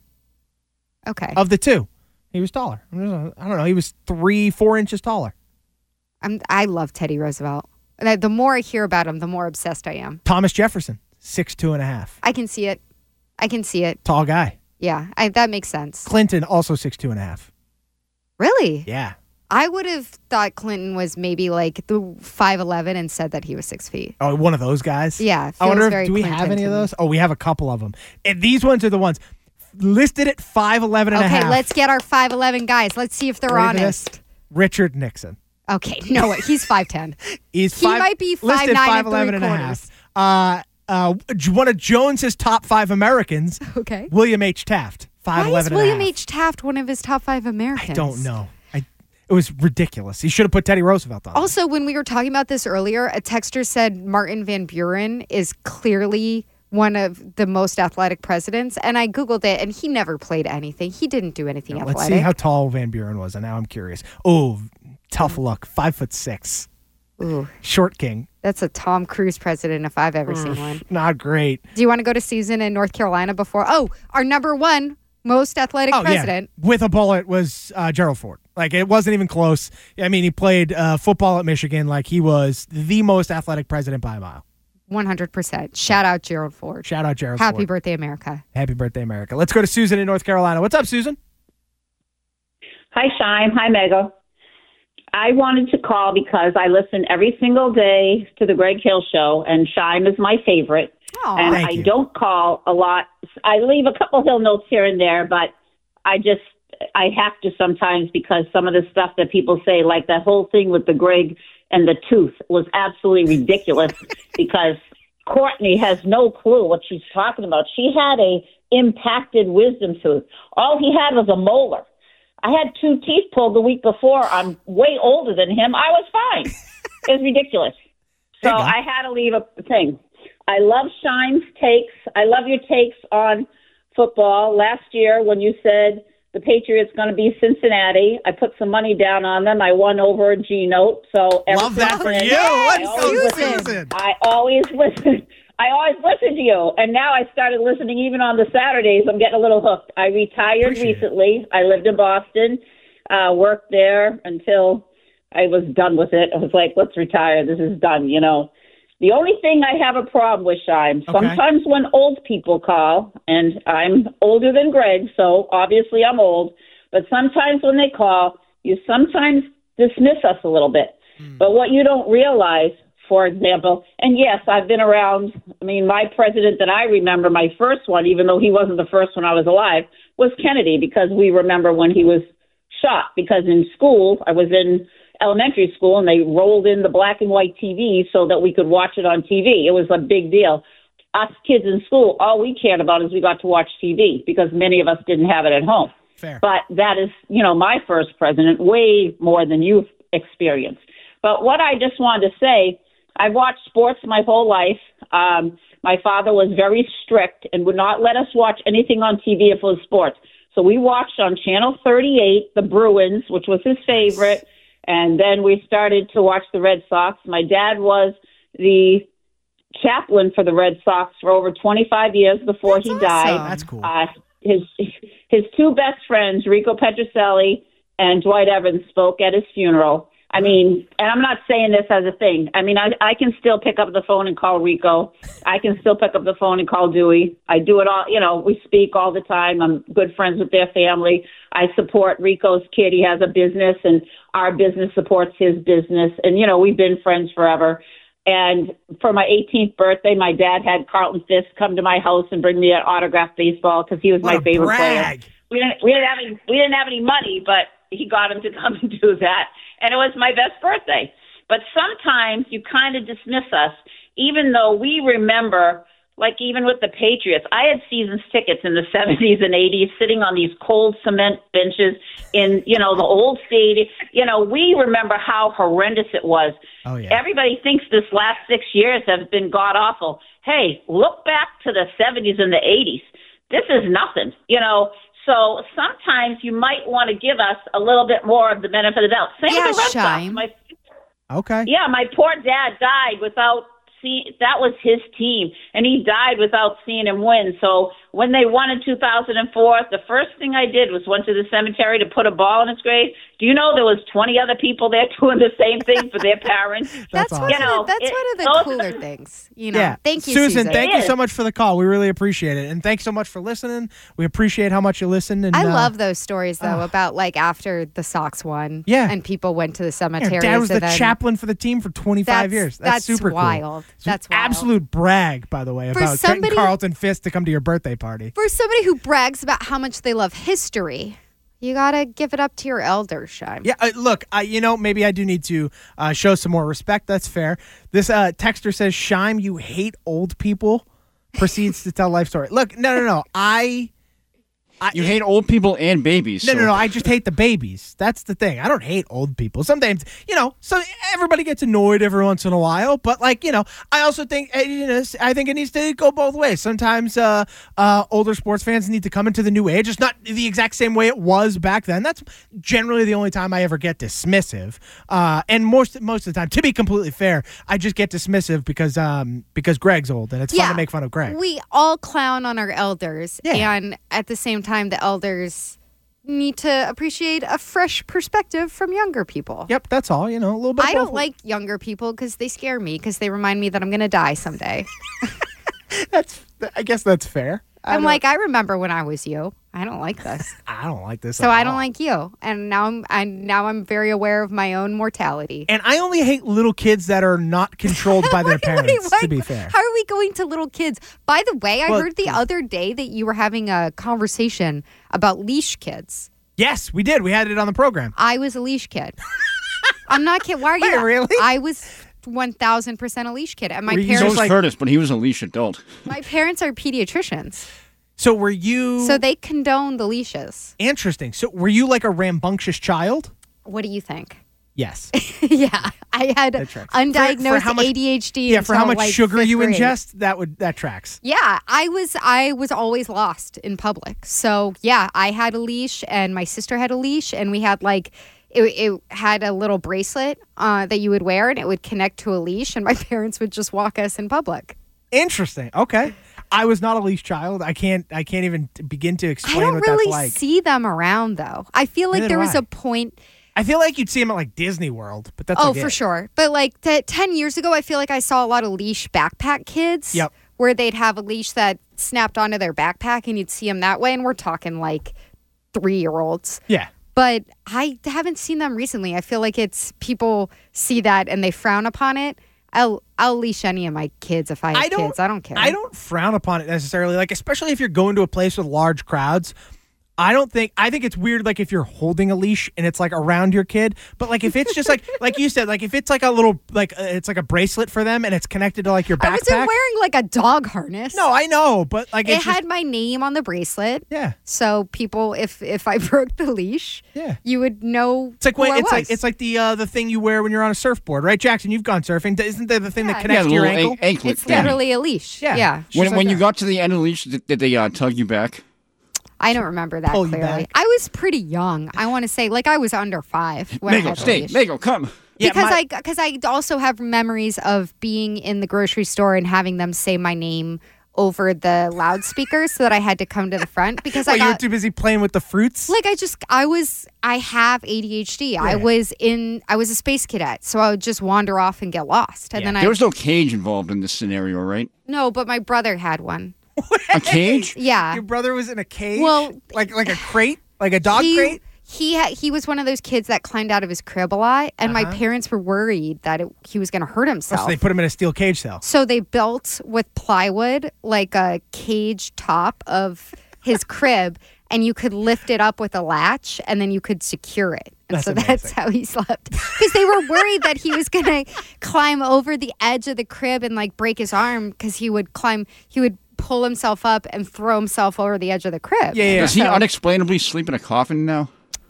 Speaker 5: Okay.
Speaker 4: of the two. He was taller. I don't know. He was three, four inches taller.
Speaker 5: I'm, I love Teddy Roosevelt. And I- The more I hear about him, the more obsessed I am.
Speaker 4: Thomas Jefferson, six two and a half.
Speaker 5: I can see it. I can see it.
Speaker 4: Tall guy.
Speaker 5: Yeah, I, that makes sense.
Speaker 4: Clinton, also six two and a half.
Speaker 5: Really?
Speaker 4: Yeah.
Speaker 5: I would have thought Clinton was maybe like the five eleven and said that he was six feet.
Speaker 4: Oh, one of those guys?
Speaker 5: Yeah, it
Speaker 4: I wonder
Speaker 5: feels
Speaker 4: if,
Speaker 5: very
Speaker 4: do we
Speaker 5: Clinton
Speaker 4: have any
Speaker 5: to
Speaker 4: of
Speaker 5: me.
Speaker 4: those? Oh, we have a couple of them. And these ones are the ones listed at five eleven and a half.
Speaker 5: Okay, let's get our five eleven guys. Let's see if they're
Speaker 4: Ready for this?
Speaker 5: honest.
Speaker 4: Richard Nixon.
Speaker 5: Okay, no, way. He's five ten.
Speaker 4: He's
Speaker 5: He
Speaker 4: five,
Speaker 5: might be
Speaker 4: listed
Speaker 5: five nine
Speaker 4: five
Speaker 5: and
Speaker 4: eleven
Speaker 5: three
Speaker 4: and a half. Uh, uh, one of Jones's top five Americans,
Speaker 5: Okay.
Speaker 4: William H. Taft, five
Speaker 5: Why
Speaker 4: eleven
Speaker 5: is
Speaker 4: and a
Speaker 5: William
Speaker 4: half.
Speaker 5: H. Taft one of his top five Americans?
Speaker 4: I don't know. I, it was ridiculous. He should have put Teddy Roosevelt on. there.
Speaker 5: Also, when we were talking about this earlier, a texter said Martin Van Buren is clearly one of the most athletic presidents. And I Googled it, and he never played anything. He didn't do anything
Speaker 4: Let's
Speaker 5: athletic.
Speaker 4: see how tall Van Buren was, and now I'm curious. Oh, tough luck. Five foot six.
Speaker 5: Ooh,
Speaker 4: Short king.
Speaker 5: that's a Tom Cruise president if I've ever seen one.
Speaker 4: Not great.
Speaker 5: Do you want to go to season in North Carolina before? Oh, our number one most athletic
Speaker 4: Oh,
Speaker 5: president.
Speaker 4: yeah. With a bullet was uh, Gerald Ford. Like, it wasn't even close. I mean, he played uh, football at Michigan like he was the most athletic president by a mile.
Speaker 5: one hundred percent. Shout out Gerald Ford.
Speaker 4: Shout out Gerald
Speaker 5: Happy
Speaker 4: Ford.
Speaker 5: birthday, America.
Speaker 4: Happy birthday, America. Let's go to Susan in North Carolina. What's up, Susan?
Speaker 11: Hi, Shime. Hi, Mega. I wanted to call because I listen every single day to the Greg Hill Show, and Shime is my favorite.
Speaker 5: Oh,
Speaker 11: and
Speaker 4: thank
Speaker 11: I
Speaker 4: you.
Speaker 11: don't call a lot. I leave a couple hill notes here and there, but I just I have to sometimes because some of the stuff that people say, like that whole thing with the Greg and the tooth, was absolutely ridiculous because Courtney has no clue what she's talking about. She had a impacted wisdom tooth. All he had was a molar. I had two teeth pulled the week before. I'm way older than him. I was fine. It was ridiculous. So I had to leave a thing. I love Shine's takes. I love your takes on football. Last year when you said the Patriots going to be Cincinnati, I put some money down on them. I won over a G-note. So
Speaker 4: Love that for you.
Speaker 11: I
Speaker 4: Let's
Speaker 11: always,
Speaker 4: go,
Speaker 11: listen.
Speaker 4: Susan.
Speaker 11: I always listen. I always listen to you. And now I started listening even on the Saturdays. I'm getting a little hooked. I retired
Speaker 4: Appreciate
Speaker 11: recently. I lived in Boston, uh, worked there until I was done with it. I was like, let's retire. This is done, you know. The only thing I have a problem with, Shime,
Speaker 4: Okay.
Speaker 11: sometimes when old people call, and I'm older than Greg, so obviously I'm old, but sometimes when they call, you sometimes dismiss us a little bit.
Speaker 4: Mm.
Speaker 11: But what you don't realize, for example, and yes, I've been around, I mean, my president that I remember, my first one, even though he wasn't the first when I was alive, was Kennedy, because we remember when he was shot, because in school, I was in elementary school, and they rolled in the black and white T V so that we could watch it on T V. It was a big deal. Us kids in school, all we cared about is we got to watch T V because many of us didn't have it at home.
Speaker 4: Fair.
Speaker 11: But that is, you know, my first president, way more than you've experienced. But what I just wanted to say, I've watched sports my whole life. Um, my father was very strict and would not let us watch anything on T V if it was sports. So we watched on Channel thirty-eight, the Bruins, which was his favorite. And then we started to watch the Red Sox. My dad was the chaplain for the Red Sox for over twenty-five years before
Speaker 5: That's
Speaker 11: he
Speaker 5: awesome.
Speaker 11: died.
Speaker 4: That's cool.
Speaker 11: Uh, his his two best friends, Rico Petrocelli and Dwight Evans, spoke at his funeral. I mean, and I'm not saying this as a thing. I mean, I, I can still pick up the phone and call Rico. I can still pick up the phone and call Dewey. I do it all, you know, we speak all the time. I'm good friends with their family. I support Rico's kid. He has a business, and our business supports his business. And, you know, we've been friends forever. And for my eighteenth birthday, my dad had Carlton Fisk come to my house and bring me an autographed baseball because he was
Speaker 4: What
Speaker 11: my
Speaker 4: a
Speaker 11: favorite
Speaker 4: brag.
Speaker 11: player. We didn't, we didn't have any, we didn't have any money, but he got him to come and do that. And it was my best birthday. But sometimes you kind of dismiss us, even though we remember, like even with the Patriots, I had seasons tickets in the seventies and eighties sitting on these cold cement benches in, you know, the old stadium. You know, we remember how horrendous it was.
Speaker 4: Oh, yeah.
Speaker 11: Everybody thinks this last six years have been god-awful. Hey, look back to the seventies and the eighties. This is nothing, you know. So sometimes you might want to give us a little bit more of the benefit of the doubt. Same
Speaker 5: Yeah,
Speaker 11: with the Red Sox.
Speaker 5: Shime.
Speaker 11: My,
Speaker 4: Okay.
Speaker 11: yeah, my poor dad died without seeing. That was his team, and he died without seeing him win. So when they won in two thousand four, the first thing I did was went to the cemetery to put a ball in his grave. Do you know there was twenty other people there doing the same thing for their parents?
Speaker 5: That's,
Speaker 4: That's
Speaker 5: one,
Speaker 4: awesome.
Speaker 11: You know,
Speaker 5: of the, that's
Speaker 11: it-
Speaker 5: one of the
Speaker 11: those are
Speaker 5: cooler
Speaker 11: the-
Speaker 5: things. You know.
Speaker 4: Yeah.
Speaker 5: Thank you,
Speaker 4: Susan.
Speaker 5: Susan.
Speaker 4: Thank
Speaker 11: It
Speaker 4: you so
Speaker 11: is.
Speaker 4: much for the call. We really appreciate it. And thanks so much for listening. We appreciate how much you listen. And,
Speaker 5: I
Speaker 4: uh,
Speaker 5: love those stories though
Speaker 4: uh,
Speaker 5: about like after the Sox won,
Speaker 4: Yeah.
Speaker 5: and people went to the
Speaker 4: yeah,
Speaker 5: cemetery.
Speaker 4: Dad was the
Speaker 5: then,
Speaker 4: chaplain for the team for twenty-five
Speaker 5: That's-
Speaker 4: years. That's,
Speaker 5: that's
Speaker 4: super
Speaker 5: wild.
Speaker 4: cool. It's
Speaker 5: That's
Speaker 4: an
Speaker 5: wild.
Speaker 4: absolute brag, by the way,
Speaker 5: For
Speaker 4: about
Speaker 5: somebody-
Speaker 4: getting Carlton Fisk to come to your birthday party.
Speaker 5: For somebody who brags about how much they love history, you gotta give it up to your elders, Shime.
Speaker 4: Yeah, uh, look, I, you know, maybe I do need to uh, show some more respect. That's fair. This uh, texter says, Shime, you hate old people, proceeds to tell life story. Look, no, no, no. I... I,
Speaker 10: You hate old people and babies.
Speaker 4: No,
Speaker 10: so-
Speaker 4: no, no. I just hate the babies. That's the thing. I don't hate old people. Sometimes, you know, so everybody gets annoyed every once in a while. But like, you know, I also think, eh, you know, I think it needs to go both ways. Sometimes uh, uh, older sports fans need to come into the new age. It's not the exact same way it was back then. That's generally the only time I ever get dismissive. Uh, and most most of the time, to be completely fair, I just get dismissive because um because Greg's old and it's fun
Speaker 5: Yeah.
Speaker 4: to make fun of Greg.
Speaker 5: We all clown on our elders,
Speaker 4: Yeah.
Speaker 5: and at the same time, the elders need to appreciate a fresh perspective from younger people.
Speaker 4: Yep, that's all. You know, a little bit. Of
Speaker 5: I don't
Speaker 4: both.
Speaker 5: like younger people because they scare me because they remind me that I'm going to die someday.
Speaker 4: That's. I guess that's fair. I
Speaker 5: I'm
Speaker 4: don't-
Speaker 5: like, I remember when I was you. I don't like this.
Speaker 4: I don't like this.
Speaker 5: So
Speaker 4: at
Speaker 5: I don't
Speaker 4: all.
Speaker 5: like you. And now I'm I now I'm very aware of my own mortality.
Speaker 4: And I only hate little kids that are not controlled by their
Speaker 5: Wait,
Speaker 4: parents,
Speaker 5: wait,
Speaker 4: to be fair.
Speaker 5: How are we going to little kids? By the way, I
Speaker 4: Well,
Speaker 5: heard the other day that you were having a conversation about leash kids.
Speaker 4: Yes, we did. We had it on the program.
Speaker 5: I was a leash kid. I'm not kidding. Why are you?
Speaker 4: Wait, really?
Speaker 5: I was one thousand percent a leash kid. And my
Speaker 4: Were you
Speaker 10: So
Speaker 5: parents
Speaker 10: was
Speaker 4: like-
Speaker 10: Curtis, but he was a leash adult.
Speaker 5: my parents are pediatricians.
Speaker 4: So were you...
Speaker 5: So they condone the leashes.
Speaker 4: Interesting. So were you like a rambunctious child?
Speaker 5: What do you think?
Speaker 4: Yes.
Speaker 5: Yeah, I had
Speaker 4: That tracks.
Speaker 5: undiagnosed
Speaker 4: For- for how much-
Speaker 5: A D H D.
Speaker 4: Yeah, for how
Speaker 5: until,
Speaker 4: much
Speaker 5: like,
Speaker 4: sugar
Speaker 5: fifth
Speaker 4: you
Speaker 5: grade.
Speaker 4: ingest, that would that tracks.
Speaker 5: Yeah, I was I was always lost in public. So yeah, I had a leash and my sister had a leash, and we had like it, it had a little bracelet uh, that you would wear, and it would connect to a leash, and my parents would just walk us in public.
Speaker 4: Interesting. Okay. I was not a leash child. I can't I can't even begin to
Speaker 5: I
Speaker 4: explain
Speaker 5: don't
Speaker 4: what
Speaker 5: really
Speaker 4: that's like.
Speaker 5: see them around though. I feel like
Speaker 4: Neither
Speaker 5: there
Speaker 4: do
Speaker 5: was
Speaker 4: I.
Speaker 5: a point.
Speaker 4: I feel like you'd see them at like Disney World, but that's
Speaker 5: Oh,
Speaker 4: like
Speaker 5: for
Speaker 4: it.
Speaker 5: sure. But like t- ten years ago, I feel like I saw a lot of leash backpack kids.
Speaker 4: Yep.
Speaker 5: Where they'd have a leash that snapped onto their backpack, and you'd see them that way. And we're talking like three year olds.
Speaker 4: Yeah.
Speaker 5: But I haven't seen them recently. I feel like it's people see that and they frown upon it. I'll I'll leash any of my kids if I have
Speaker 4: I don't,
Speaker 5: kids. I don't care.
Speaker 4: I don't frown upon it necessarily. Like, especially if you're going to a place with large crowds. I don't think I think it's weird like if you're holding a leash and it's like around your kid, but like if it's just like like you said, like if it's like a little like uh, it's like a bracelet for them and it's connected to like your backpack.
Speaker 5: I wasn't wearing like a dog harness.
Speaker 4: No, I know, but like
Speaker 5: it
Speaker 4: it's
Speaker 5: had
Speaker 4: just,
Speaker 5: my name on the bracelet.
Speaker 4: Yeah.
Speaker 5: So people, if if I broke the leash,
Speaker 4: Yeah.
Speaker 5: you would know.
Speaker 4: It's like
Speaker 5: who
Speaker 4: when,
Speaker 5: I
Speaker 4: it's like
Speaker 5: was.
Speaker 4: it's like the uh, the thing you wear when you're on a surfboard, right, Jackson? You've gone surfing. Isn't there the thing that
Speaker 5: Yeah.
Speaker 4: connects
Speaker 10: Yeah,
Speaker 4: to
Speaker 10: the
Speaker 4: your
Speaker 10: little
Speaker 4: ankle?
Speaker 10: an- anklet.
Speaker 5: It's
Speaker 10: yeah.
Speaker 5: literally a leash.
Speaker 4: Yeah.
Speaker 5: Yeah.
Speaker 4: Just
Speaker 10: When,
Speaker 4: like
Speaker 10: when you
Speaker 4: that.
Speaker 10: got to the end of the leash, did, did they uh, tug you back?
Speaker 5: I don't remember that
Speaker 4: Pull you
Speaker 5: clearly.
Speaker 4: back.
Speaker 5: I was pretty young. I want to say like I was under five when I
Speaker 10: Mego,
Speaker 5: had the
Speaker 10: stay.
Speaker 5: leash.
Speaker 10: Mego, come.
Speaker 4: Yeah,
Speaker 5: because
Speaker 4: my-
Speaker 5: I because I also have memories of being in the grocery store and having them say my name over the loudspeakers so that I had to come to the front because
Speaker 4: Well,
Speaker 5: I
Speaker 4: you were
Speaker 5: got
Speaker 4: too busy playing with the fruits.
Speaker 5: like I just I was I have A D H D. I was in I was a space cadet, so I would just wander off and get lost. And
Speaker 4: Yeah.
Speaker 5: then I
Speaker 10: There was no cage involved in this scenario, right?
Speaker 5: no, but my brother had one.
Speaker 10: A cage?
Speaker 5: Yeah.
Speaker 4: Your brother was in a cage.
Speaker 5: Well,
Speaker 4: like like a crate, like a dog
Speaker 5: he,
Speaker 4: crate.
Speaker 5: He ha- he was one of those kids that climbed out of his crib a lot, and my
Speaker 4: Uh-huh.
Speaker 5: parents were worried that it, he was going to hurt
Speaker 4: Oh,
Speaker 5: himself.
Speaker 4: so they put him in a steel cage cell.
Speaker 5: So they built with plywood like a cage top of his crib, and you could lift it up with a latch, and then you could secure it. And
Speaker 4: That's
Speaker 5: so
Speaker 4: amazing.
Speaker 5: that's how he slept. Because they were worried that he was going to climb over the edge of the crib and like break his arm because he would climb, he would pull himself up and throw himself over the edge of the crib.
Speaker 4: Yeah, yeah.
Speaker 10: Does he
Speaker 5: So-
Speaker 10: unexplainably sleep in a coffin now?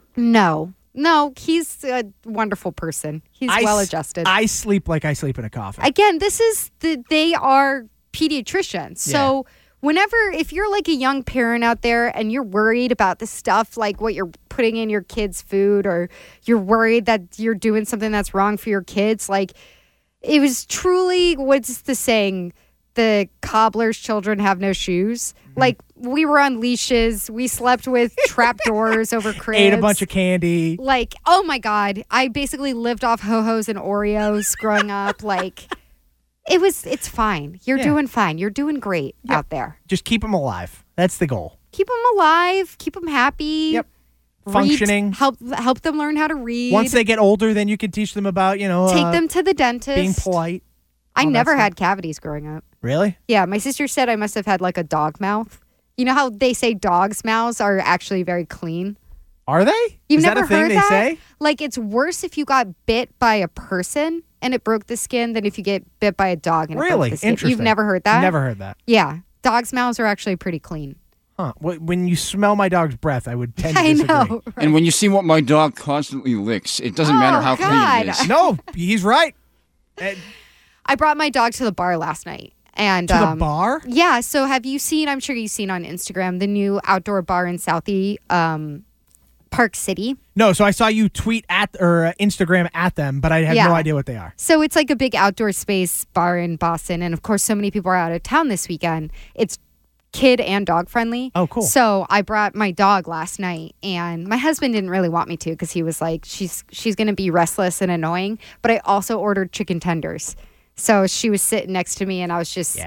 Speaker 5: No. No, he's a wonderful person. He's
Speaker 4: I s-
Speaker 5: well adjusted.
Speaker 4: I sleep like I sleep in a coffin.
Speaker 5: Again, this is the they are pediatricians. So whenever if you're like a young parent out there and you're worried about the stuff like what you're putting in your kids' food or you're worried that you're doing something that's wrong for your kids, like it was truly what's the saying? The cobbler's children have no shoes.
Speaker 4: Mm-hmm.
Speaker 5: Like we were on leashes, we slept with trap doors over cribs.
Speaker 4: Ate a bunch of candy.
Speaker 5: Like, oh my God, I basically lived off Ho-Hos and Oreos growing up. Like, it was, it's fine. You're
Speaker 4: Yeah.
Speaker 5: doing fine. You're doing great out there.
Speaker 4: Just keep them alive. That's the goal.
Speaker 5: Keep them alive. Keep them happy.
Speaker 4: Yep.
Speaker 5: Read-
Speaker 4: Functioning.
Speaker 5: help help them learn how to read.
Speaker 4: Once they get older, then you can teach them about, you know,
Speaker 5: Take
Speaker 4: uh,
Speaker 5: them to the dentist.
Speaker 4: being polite.
Speaker 5: I
Speaker 4: all that
Speaker 5: never
Speaker 4: stuff.
Speaker 5: had cavities growing up.
Speaker 4: Really?
Speaker 5: Yeah, my sister said I must have had like a dog mouth. You know how they say dogs' mouths are actually very clean?
Speaker 4: Are they?
Speaker 5: You've
Speaker 4: Is
Speaker 5: never
Speaker 4: that a thing
Speaker 5: heard
Speaker 4: they
Speaker 5: that?
Speaker 4: say?
Speaker 5: Like it's worse if you got bit by a person and it broke the skin than if you get bit by a dog and it broke
Speaker 4: Really?
Speaker 5: the skin.
Speaker 4: Interesting.
Speaker 5: You've never heard that?
Speaker 4: Never heard that.
Speaker 5: Yeah. Dogs' mouths are actually pretty clean.
Speaker 4: Huh. Wh- When you smell my dog's breath, I would tend to
Speaker 5: I
Speaker 4: disagree.
Speaker 5: know.
Speaker 10: And when you see what my dog constantly licks, it doesn't matter
Speaker 5: Oh,
Speaker 10: how
Speaker 5: God.
Speaker 10: clean it is.
Speaker 4: No, he's right. Uh,
Speaker 5: I brought my dog to the bar last night. And
Speaker 4: to
Speaker 5: um,
Speaker 4: the bar?
Speaker 5: Yeah. So have you seen, I'm sure you've seen on Instagram, the new outdoor bar in Southie, um, Park City?
Speaker 4: No, so I saw you tweet at or uh, Instagram at them, but I have
Speaker 5: Yeah.
Speaker 4: no idea what they are.
Speaker 5: So it's like a big outdoor space bar in Boston. And of course, so many people are out of town this weekend. It's kid and dog friendly.
Speaker 4: Oh, cool.
Speaker 5: So I brought my dog last night, and my husband didn't really want me to because he was like, she's she's going to be restless and annoying. But I also ordered chicken tenders. So she was sitting next to me, and I was just,
Speaker 4: Yeah.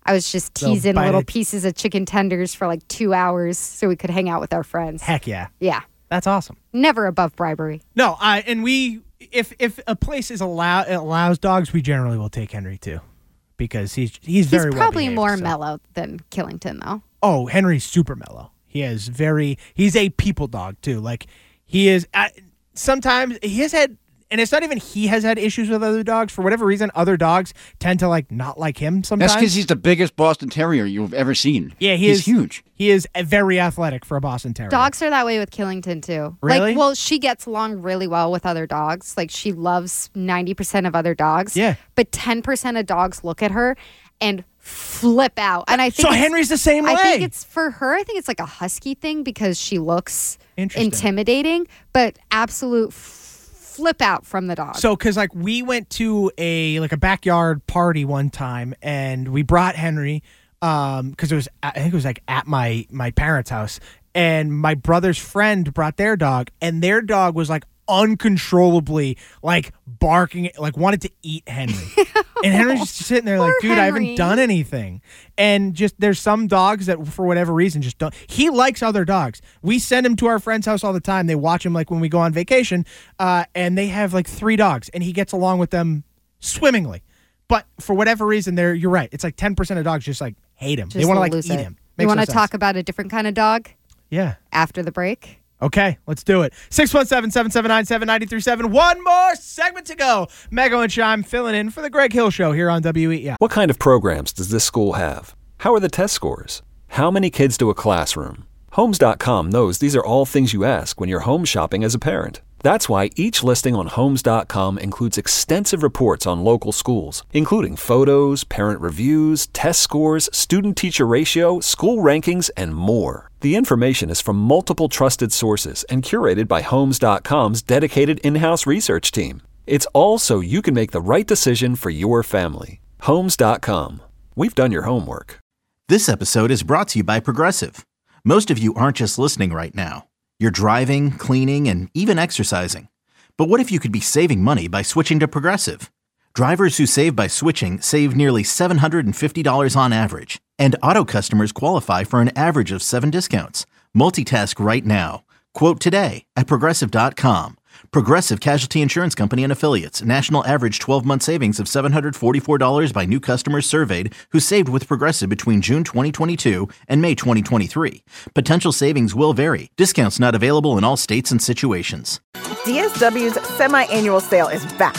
Speaker 5: I was just
Speaker 4: Little
Speaker 5: teasing
Speaker 4: bite
Speaker 5: little
Speaker 4: of-
Speaker 5: pieces of chicken tenders for like two hours so we could hang out with our friends.
Speaker 4: Heck yeah.
Speaker 5: Yeah.
Speaker 4: That's awesome.
Speaker 5: Never above bribery.
Speaker 4: No, I and we if if a place is allow allows dogs, we generally will take Henry too, because he's he's
Speaker 5: He's
Speaker 4: very
Speaker 5: probably
Speaker 4: well
Speaker 5: more
Speaker 4: so.
Speaker 5: mellow than Killington, though.
Speaker 4: Oh, Henry's super mellow. He is very. He's a people dog too. Like he is. Uh, sometimes he has had. And it's not even he has had issues with other dogs. For whatever reason, other dogs tend to like not like him sometimes.
Speaker 10: That's because he's the biggest Boston Terrier you've ever seen.
Speaker 4: Yeah, he
Speaker 10: he's
Speaker 4: is
Speaker 10: huge.
Speaker 4: He is a very athletic for a Boston Terrier.
Speaker 5: Dogs are that way with Killington, too.
Speaker 4: Really?
Speaker 5: Like, well, she gets along really well with other dogs. Like, she loves ninety percent of other dogs.
Speaker 4: Yeah.
Speaker 5: But ten percent of dogs look at her and flip out. And I think
Speaker 4: So
Speaker 5: it's-
Speaker 4: Henry's the same
Speaker 5: I think
Speaker 4: way.
Speaker 5: it's for her. I think it's like a husky thing because she looks
Speaker 4: Interesting.
Speaker 5: intimidating, but absolute flip out from the dog.
Speaker 4: So, because like we went to a like a backyard party one time, and we brought Henry, um, because it was I think it was like at my my parents' house, and my brother's friend brought their dog, and their dog was like uncontrollably like barking, like wanted to eat Henry, and Henry's just sitting there like, dude, I
Speaker 5: Henry.
Speaker 4: haven't done anything, and just there's some dogs that for whatever reason just don't. He likes other dogs. We send him to our friend's house all the time. They watch him like when we go on vacation, uh, and they have like three dogs, and he gets along with them swimmingly. But for whatever reason, they're you're right. It's like ten percent of dogs just like hate him.
Speaker 5: Just
Speaker 4: they want to like
Speaker 5: lose
Speaker 4: eat
Speaker 5: it.
Speaker 4: him.
Speaker 5: You
Speaker 4: Makes
Speaker 5: want
Speaker 4: no
Speaker 5: to
Speaker 4: sense.
Speaker 5: talk about a different kind of dog
Speaker 4: Yeah.
Speaker 5: after the break?
Speaker 4: Okay, let's do it. six one seven, seven seven nine, seven nine three seven. One more segment to go. Mego and Chime filling in for the Greg Hill Show here on W E E I.
Speaker 1: What kind of programs does this school have? How are the test scores? How many kids do a classroom? Homes dot com knows these are all things you ask when you're home shopping as a parent. That's why each listing on Homes dot com includes extensive reports on local schools, including photos, parent reviews, test scores, student-teacher ratio, school rankings, and more. The information is from multiple trusted sources and curated by Homes dot com's dedicated in-house research team. It's all so you can make the right decision for your family. Homes dot com. We've done your homework.
Speaker 2: This episode is brought to you by Progressive. Most of you aren't just listening right now. You're driving, cleaning, and even exercising. But what if you could be saving money by switching to Progressive? Drivers who save by switching save nearly seven hundred fifty dollars on average. And auto customers qualify for an average of seven discounts. Multitask right now. Quote today at Progressive dot com. Progressive Casualty Insurance Company and Affiliates. National average twelve-month savings of seven hundred forty-four dollars by new customers surveyed who saved with Progressive between June twenty twenty-two and May twenty twenty-three. Potential savings will vary. Discounts not available in all states and situations.
Speaker 3: D S W's semi-annual sale is back.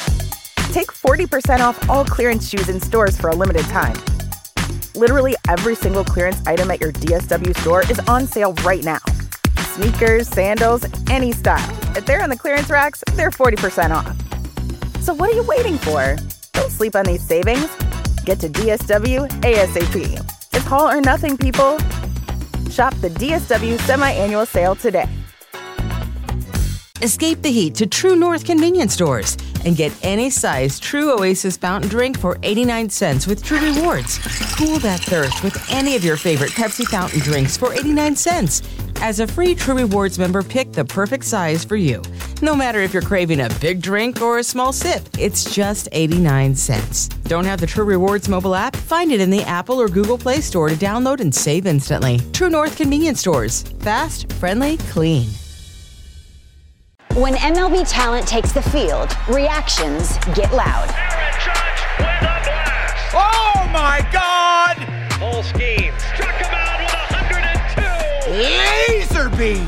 Speaker 3: Take forty percent off all clearance shoes in stores for a limited time. Literally every single clearance item at your D S W store is on sale right now. Sneakers, sandals, any style. If they're on the clearance racks, they're forty percent off. So what are you waiting for? Don't sleep on these savings. Get to D S W ASAP. It's all or nothing, people. Shop the D S W semi-annual sale today.
Speaker 8: Escape the heat to True North convenience stores and get any size True Oasis fountain drink for eighty-nine cents with True Rewards. Cool that thirst with any of your favorite Pepsi fountain drinks for eighty-nine cents. As a free True Rewards member, pick the perfect size for you. No matter if you're craving a big drink or a small sip, it's just eighty-nine cents. Don't have the True Rewards mobile app? Find it in the Apple or Google Play Store to download and save instantly. True North convenience stores. Fast, friendly, clean.
Speaker 12: When M L B talent takes the field, reactions get loud.
Speaker 4: Oh my God!
Speaker 13: Full scheme. Struck him out with one hundred two.
Speaker 4: Laser beam!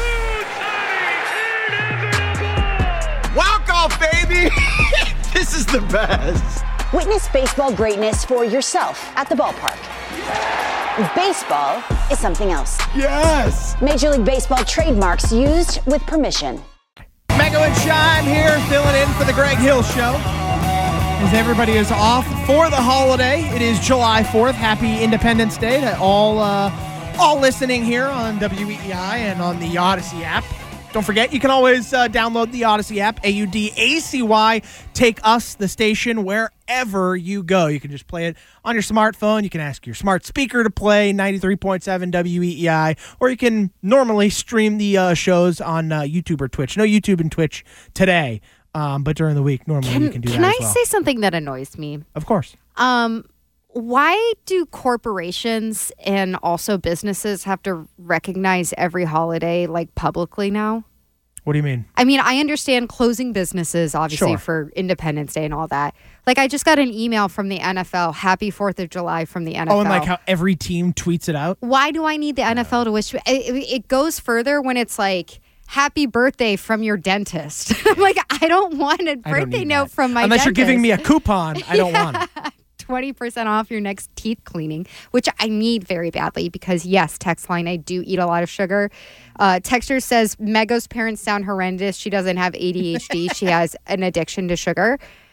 Speaker 4: Walk off, baby! This is the best.
Speaker 12: Witness baseball greatness for yourself at the ballpark. Baseball is something else.
Speaker 4: Yes!
Speaker 12: Major League Baseball trademarks used with permission.
Speaker 4: Mego and Chime here, filling in for the Greg Hill Show. As everybody is off for the holiday, it is July fourth. Happy Independence Day to all uh, all listening here on W E E I and on the Odyssey app. Don't forget, you can always uh, download the Odyssey app, A U D A C Y. Take us, the station, wherever you go. You can just play it on your smartphone. You can ask your smart speaker to play ninety-three point seven W E E I, or you can normally stream the uh, shows on uh, YouTube or Twitch. No YouTube and Twitch today, um, but during the week, normally
Speaker 5: Can,
Speaker 4: you can do
Speaker 5: can
Speaker 4: that
Speaker 5: I
Speaker 4: as well.
Speaker 5: say something that annoys me?
Speaker 4: Of course.
Speaker 5: Um, Why do corporations and also businesses have to recognize every holiday like publicly now?
Speaker 4: What do you mean?
Speaker 5: I mean, I understand closing businesses, obviously,
Speaker 4: Sure.
Speaker 5: for Independence Day and all that. Like, I just got an email from the N F L, Happy fourth of July from the N F L.
Speaker 4: Oh, and like how every team tweets it out?
Speaker 5: Why do I need the N F L to wish me? It, it goes further when it's like, happy birthday from your dentist. I'm like, I don't want a birthday note from my
Speaker 4: Unless
Speaker 5: dentist.
Speaker 4: you're giving me a coupon, I don't
Speaker 5: Yeah.
Speaker 4: want it.
Speaker 5: twenty percent off your next teeth cleaning, which I need very badly because, yes, text line, I do eat a lot of sugar. Uh, Texter says, Mego's parents sound horrendous. She doesn't have A D H D. She has an addiction to sugar.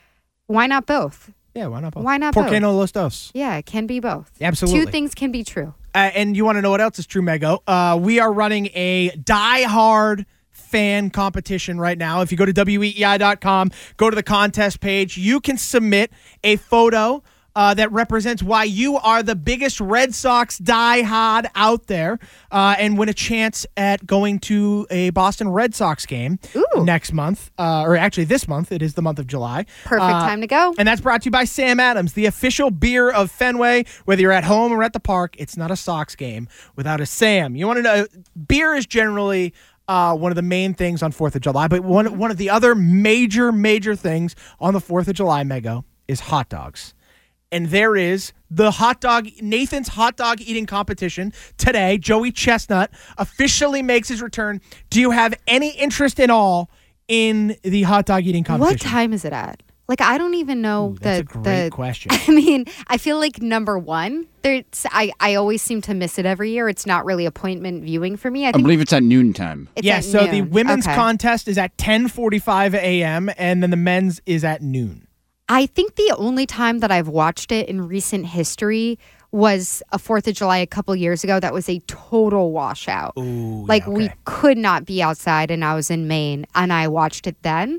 Speaker 5: Why not both?
Speaker 4: Yeah, why not both?
Speaker 5: Why not
Speaker 4: Por
Speaker 5: both?
Speaker 4: qué no los dos?
Speaker 5: Yeah, it can be both.
Speaker 4: Absolutely.
Speaker 5: Two things can be true.
Speaker 4: Uh, and you want to know what else is true, Mego? Uh, we are running a Die Hard fan competition right now. If you go to W E E I dot com, go to the contest page, you can submit a photo uh, that represents why you are the biggest Red Sox diehard out there uh, and win a chance at going to a Boston Red Sox game
Speaker 5: Ooh.
Speaker 4: next month, uh, or actually this month. It is the month of July.
Speaker 5: Perfect
Speaker 4: Uh,
Speaker 5: time to go.
Speaker 4: And that's brought to you by Sam Adams, the official beer of Fenway. Whether you're at home or at the park, it's not a Sox game without a Sam. You want to know, beer is generally uh, one of the main things on fourth of July, but one, one of the other major, major things on the fourth of July, Mego, is hot dogs. And there is the hot dog, Nathan's hot dog eating competition today. Joey Chestnut officially makes his return. Do you have any interest at all in the hot dog eating competition?
Speaker 5: What time is it at? Like, I don't even know
Speaker 4: Ooh, that's
Speaker 5: the,
Speaker 4: a great
Speaker 5: the
Speaker 4: question.
Speaker 5: I mean, I feel like number one, there's I, I always seem to miss it every year. It's not really appointment viewing for me. I,
Speaker 10: I
Speaker 5: think
Speaker 10: believe it's at noon time.
Speaker 5: It's
Speaker 4: yeah,
Speaker 5: at
Speaker 4: so the
Speaker 5: noon.
Speaker 4: women's
Speaker 5: Okay.
Speaker 4: contest is at ten forty-five a.m. and then the men's is at noon.
Speaker 5: I think the only time that I've watched it in recent history was a fourth of July a couple years ago. That was a total washout.
Speaker 4: Ooh,
Speaker 5: like,
Speaker 4: yeah,
Speaker 5: we
Speaker 4: okay.
Speaker 5: could not be outside, and I was in Maine, and I watched it then.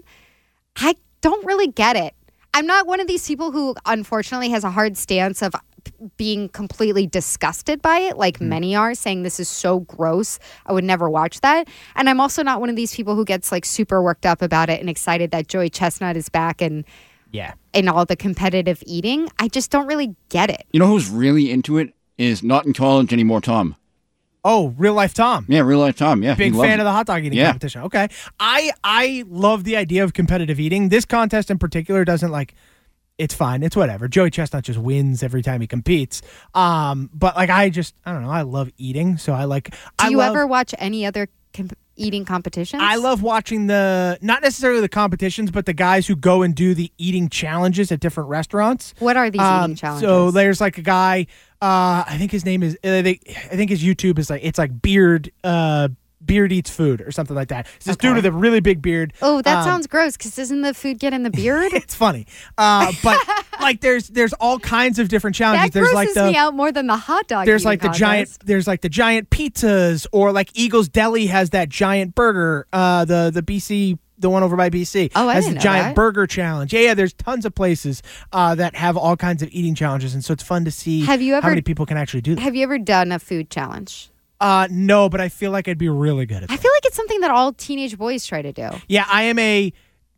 Speaker 5: I don't really get it. I'm not one of these people who, unfortunately, has a hard stance of being completely disgusted by it, like
Speaker 4: Hmm.
Speaker 5: many are, saying this is so gross, I would never watch that. And I'm also not one of these people who gets like super worked up about it and excited that Joey Chestnut is back and
Speaker 4: Yeah.
Speaker 5: and all the competitive eating. I just don't really get it.
Speaker 10: You know who's really into it is not in college anymore, Tom.
Speaker 4: Oh, real life Tom.
Speaker 10: Yeah, real life Tom. Yeah,
Speaker 4: Big
Speaker 10: he loves
Speaker 4: fan
Speaker 10: it.
Speaker 4: of the hot dog eating
Speaker 10: Yeah.
Speaker 4: competition. Okay. I I love the idea of competitive eating. This contest in particular doesn't like it's fine. It's whatever. Joey Chestnut just wins every time he competes. Um, but like I just I don't know. I love eating, so I like.
Speaker 5: Do
Speaker 4: I
Speaker 5: you
Speaker 4: love,
Speaker 5: ever watch any other comp- eating competitions?
Speaker 4: I love watching the not necessarily the competitions, but the guys who go and do the eating challenges at different restaurants.
Speaker 5: What are these
Speaker 4: Um,
Speaker 5: eating challenges?
Speaker 4: So there's like a guy. Uh, I think his name is. Uh, they, I think his YouTube is like it's like Beard. Uh, Beard eats food or something like that. It's this
Speaker 5: Okay.
Speaker 4: dude with a really big beard.
Speaker 5: Oh, that
Speaker 4: Um,
Speaker 5: sounds gross. Because doesn't the food get in the beard?
Speaker 4: It's funny, uh, but like there's there's all kinds of different challenges.
Speaker 5: that
Speaker 4: there's
Speaker 5: grosses
Speaker 4: like the
Speaker 5: me out more than the hot dog.
Speaker 4: there's
Speaker 5: eating
Speaker 4: like the
Speaker 5: contest.
Speaker 4: giant there's like the giant pizzas, or like Eagles Deli has that giant burger. Uh, the the B C. The one over by B C
Speaker 5: Oh, I
Speaker 4: has
Speaker 5: didn't
Speaker 4: the
Speaker 5: know
Speaker 4: giant
Speaker 5: that.
Speaker 4: burger challenge. Yeah, yeah, there's tons of places uh, that have all kinds of eating challenges, and so it's fun to see
Speaker 5: Have you
Speaker 4: how
Speaker 5: ever-
Speaker 4: many people can actually do that.
Speaker 5: Have you ever done a food challenge?
Speaker 4: Uh, no, but I feel like I'd be really good at
Speaker 5: I
Speaker 4: that.
Speaker 5: feel like it's something that all teenage boys try to do.
Speaker 4: Yeah, I am a.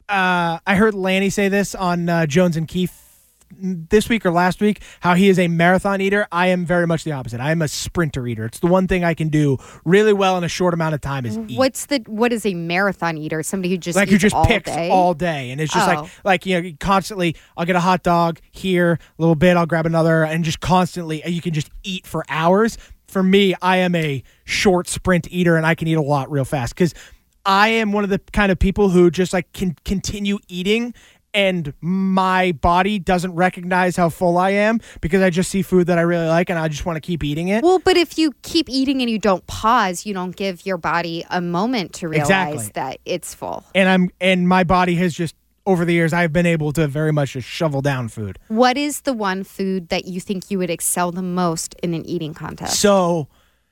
Speaker 4: Uh, I heard Lanny say this on uh, Jones and Keefe this week or last week, how he is a marathon eater. I am very much the opposite. I am a sprinter eater. It's the one thing I can do really well in a short amount of time is eat.
Speaker 5: What's the what is a marathon eater? Somebody who just
Speaker 4: like
Speaker 5: eats
Speaker 4: who just
Speaker 5: all
Speaker 4: picks
Speaker 5: day?
Speaker 4: all day, and it's just
Speaker 5: Oh.
Speaker 4: like like you know constantly. I'll get a hot dog here, a little bit. I'll grab another, and just constantly you can just eat for hours. For me, I am a short sprint eater, and I can eat a lot real fast because I am one of the kind of people who just like can continue eating. And my body doesn't recognize how full I am because I just see food that I really like and I just want to keep eating it.
Speaker 5: Well, but if you keep eating and you don't pause, you don't give your body a moment to realize
Speaker 4: Exactly.
Speaker 5: that it's full.
Speaker 4: And I'm and my body has just over the years I've been able to very much just shovel down food.
Speaker 5: What is the one food that you think you would excel the most in an eating contest?
Speaker 4: So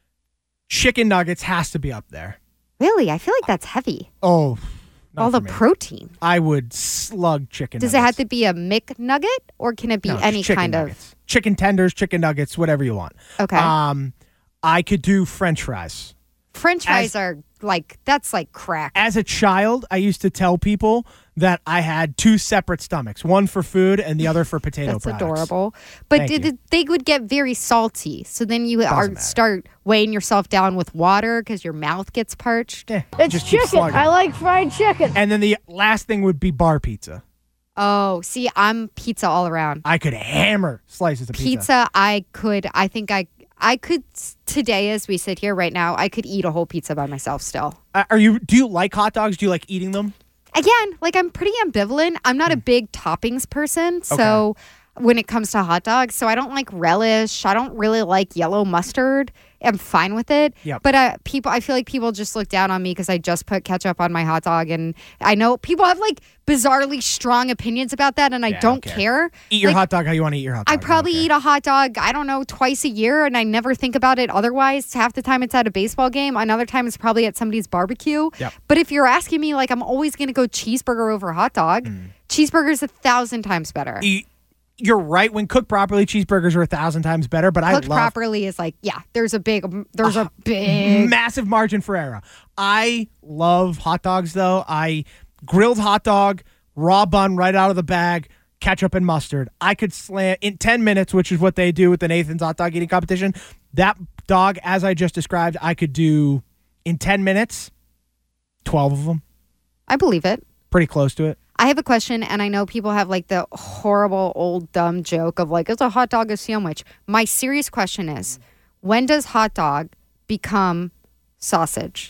Speaker 4: chicken nuggets has to be up there.
Speaker 5: Really? I feel like that's heavy.
Speaker 4: Oh, not
Speaker 5: All
Speaker 4: for
Speaker 5: the
Speaker 4: me.
Speaker 5: protein.
Speaker 4: I would slug chicken
Speaker 5: Does it
Speaker 4: nuggets.
Speaker 5: have to be a McNugget or can it be
Speaker 4: No, just
Speaker 5: any
Speaker 4: chicken
Speaker 5: kind
Speaker 4: nuggets. Chicken tenders, chicken nuggets, whatever you want.
Speaker 5: of Okay.
Speaker 4: Um, I could do French fries.
Speaker 5: French fries
Speaker 4: as-
Speaker 5: are like that's like crack.
Speaker 4: As a child, I used to tell people that I had two separate stomachs, one for food and the other for potato
Speaker 5: That's
Speaker 4: products.
Speaker 5: adorable. But
Speaker 4: Thank
Speaker 5: did,
Speaker 4: you.
Speaker 5: they would get very salty. So then you are, start weighing yourself down with water because your mouth gets parched.
Speaker 4: Yeah,
Speaker 14: It's
Speaker 4: just keep
Speaker 14: chicken.
Speaker 4: slugging.
Speaker 14: I like fried chicken.
Speaker 4: And then the last thing would be bar pizza.
Speaker 5: Oh, see, I'm pizza all around.
Speaker 4: I could hammer slices of pizza.
Speaker 5: Pizza, I could, I think I, I could, today as we sit here right now, I could eat a whole pizza by myself still.
Speaker 4: Uh, are you? Do you like hot dogs? Do you like eating them?
Speaker 5: Again, like I'm pretty ambivalent. I'm not a big toppings person. So when it comes to hot dogs, so I don't like relish. I don't really like yellow mustard. I'm fine with it.
Speaker 4: Yep.
Speaker 5: But uh, people, I feel like people just look down on me because I just put ketchup on my hot dog. And I know people have like bizarrely strong opinions about that. And I
Speaker 4: Yeah, I
Speaker 5: don't
Speaker 4: don't
Speaker 5: care.
Speaker 4: Eat your
Speaker 5: Like,
Speaker 4: hot dog how you want to eat your hot dog.
Speaker 5: I probably eat a hot dog, I don't know, twice a year, and I never think about it otherwise. Half the time it's at a baseball game. Another time it's probably at somebody's barbecue.
Speaker 4: Yep.
Speaker 5: But if you're asking me, like, I'm always going to go cheeseburger over hot dog.
Speaker 4: Mm.
Speaker 5: Cheeseburger's a thousand times better.
Speaker 4: E- You're right. When cooked properly, cheeseburgers are a thousand times better. But
Speaker 5: Cooked
Speaker 4: I love
Speaker 5: properly is like, yeah, there's a big, there's a big.
Speaker 4: massive margin for error. I love hot dogs, though. I grilled hot dog, raw bun right out of the bag, ketchup and mustard. I could slam in ten minutes, which is what they do with the Nathan's hot dog eating competition. That dog, as I just described, I could do in ten minutes, twelve of them.
Speaker 5: I believe it.
Speaker 4: Pretty close to it.
Speaker 5: I have a question, and I know people have like the horrible old dumb joke of like, is a hot dog a sandwich? My serious question is, when does hot dog become sausage?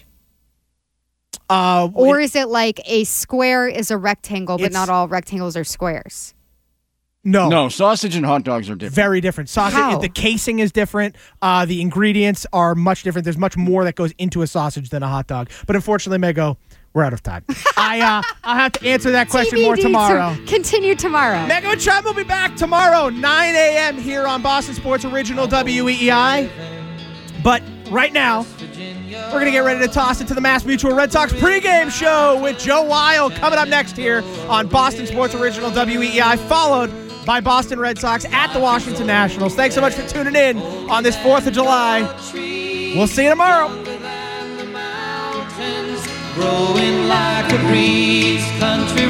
Speaker 4: Uh,
Speaker 5: Or is it like a square is a rectangle, but
Speaker 4: It's-
Speaker 5: not all rectangles are squares?
Speaker 4: No.
Speaker 10: No, sausage and hot dogs are different.
Speaker 4: Very different. Sausage,
Speaker 5: How?
Speaker 4: the casing is different. Uh, the ingredients are much different. There's much more that goes into a sausage than a hot dog. But unfortunately, Mego, we're out of time. I, uh, I'll have to answer that question more
Speaker 5: T B D
Speaker 4: tomorrow.
Speaker 5: to continue tomorrow.
Speaker 4: Mego and Chum will be back tomorrow, nine a.m. here on Boston Sports Original W E E I. But right now, we're going to get ready to toss it to the Mass Mutual Red Sox pregame show with Joe Weil coming up next here on Boston Sports Original W E E I, followed by Boston Red Sox at the Washington Nationals. Thanks so much for tuning in on this fourth of July. We'll see you tomorrow.
Speaker 15: Growing like a breeze, country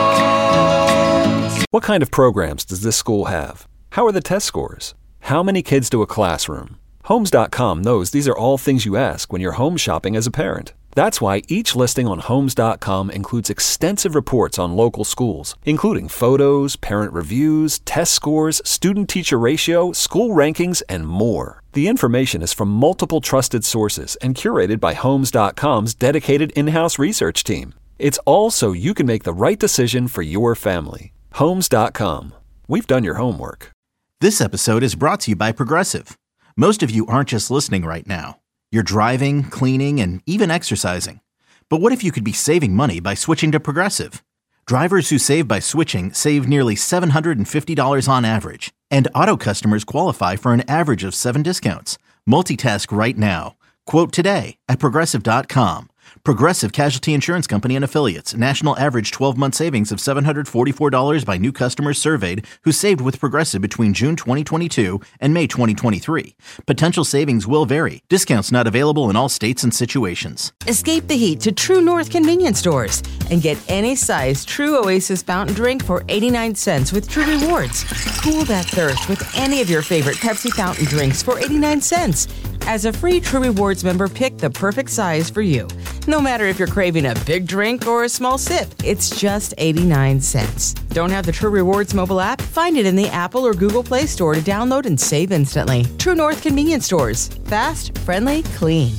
Speaker 15: roads.
Speaker 1: What kind of programs does this school have? How are the test scores? How many kids do a classroom? Homes dot com knows these are all things you ask when you're home shopping as a parent. That's why each listing on Homes dot com includes extensive reports on local schools, including photos, parent reviews, test scores, student-teacher ratio, school rankings, and more. The information is from multiple trusted sources and curated by Homes dot com's dedicated in-house research team. It's all so you can make the right decision for your family. Homes dot com. We've done your homework.
Speaker 2: This episode is brought to you by Progressive. Most of you aren't just listening right now. You're driving, cleaning, and even exercising. But what if you could be saving money by switching to Progressive? Drivers who save by switching save nearly seven hundred fifty dollars on average. And auto customers qualify for an average of seven discounts. Multitask right now. Quote today at Progressive dot com. Progressive Casualty Insurance Company and Affiliates. National average twelve-month savings of seven hundred forty-four dollars by new customers surveyed who saved with Progressive between June twenty twenty-two and May twenty twenty-three. Potential savings will vary. Discounts not available in all states and situations.
Speaker 8: Escape the heat to True North convenience stores and get any size True Oasis fountain drink for eighty-nine cents with True Rewards. Cool that thirst with any of your favorite Pepsi fountain drinks for eighty-nine cents. As a free True Rewards member, pick the perfect size for you. No matter if you're craving a big drink or a small sip, it's just eighty-nine cents. Don't have the True Rewards mobile app? Find it in the Apple or Google Play Store to download and save instantly. True North convenience stores. Fast, friendly, clean.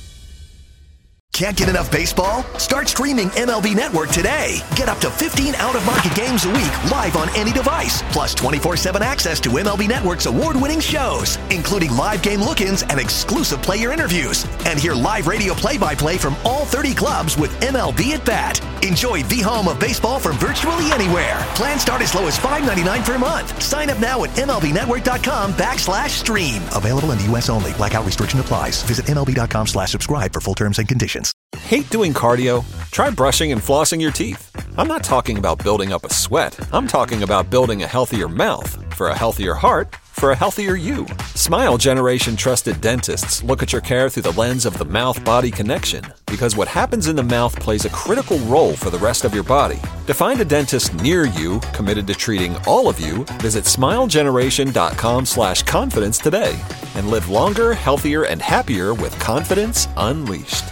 Speaker 16: Can't get enough baseball? Start streaming M L B Network today. Get up to fifteen out-of-market games a week live on any device, plus twenty-four seven access to M L B Network's award-winning shows, including live game look-ins and exclusive player interviews. And hear live radio play-by-play from all thirty clubs with M L B at Bat. Enjoy the home of baseball from virtually anywhere. Plans start as low as five ninety-nine per month. Sign up now at MLBnetwork.com backslash stream. Available in the U S only. Blackout restriction applies. Visit MLB.com slash subscribe for full terms and conditions.
Speaker 1: Hate doing cardio? Try brushing and flossing your teeth. I'm not talking about building up a sweat. I'm talking about building a healthier mouth for a healthier heart for a healthier you. Smile Generation trusted dentists look at your care through the lens of the mouth-body connection, because what happens in the mouth plays a critical role for the rest of your body. To find a dentist near you committed to treating all of you, visit smilegeneration.com slash confidence today and live longer, healthier, and happier with confidence unleashed.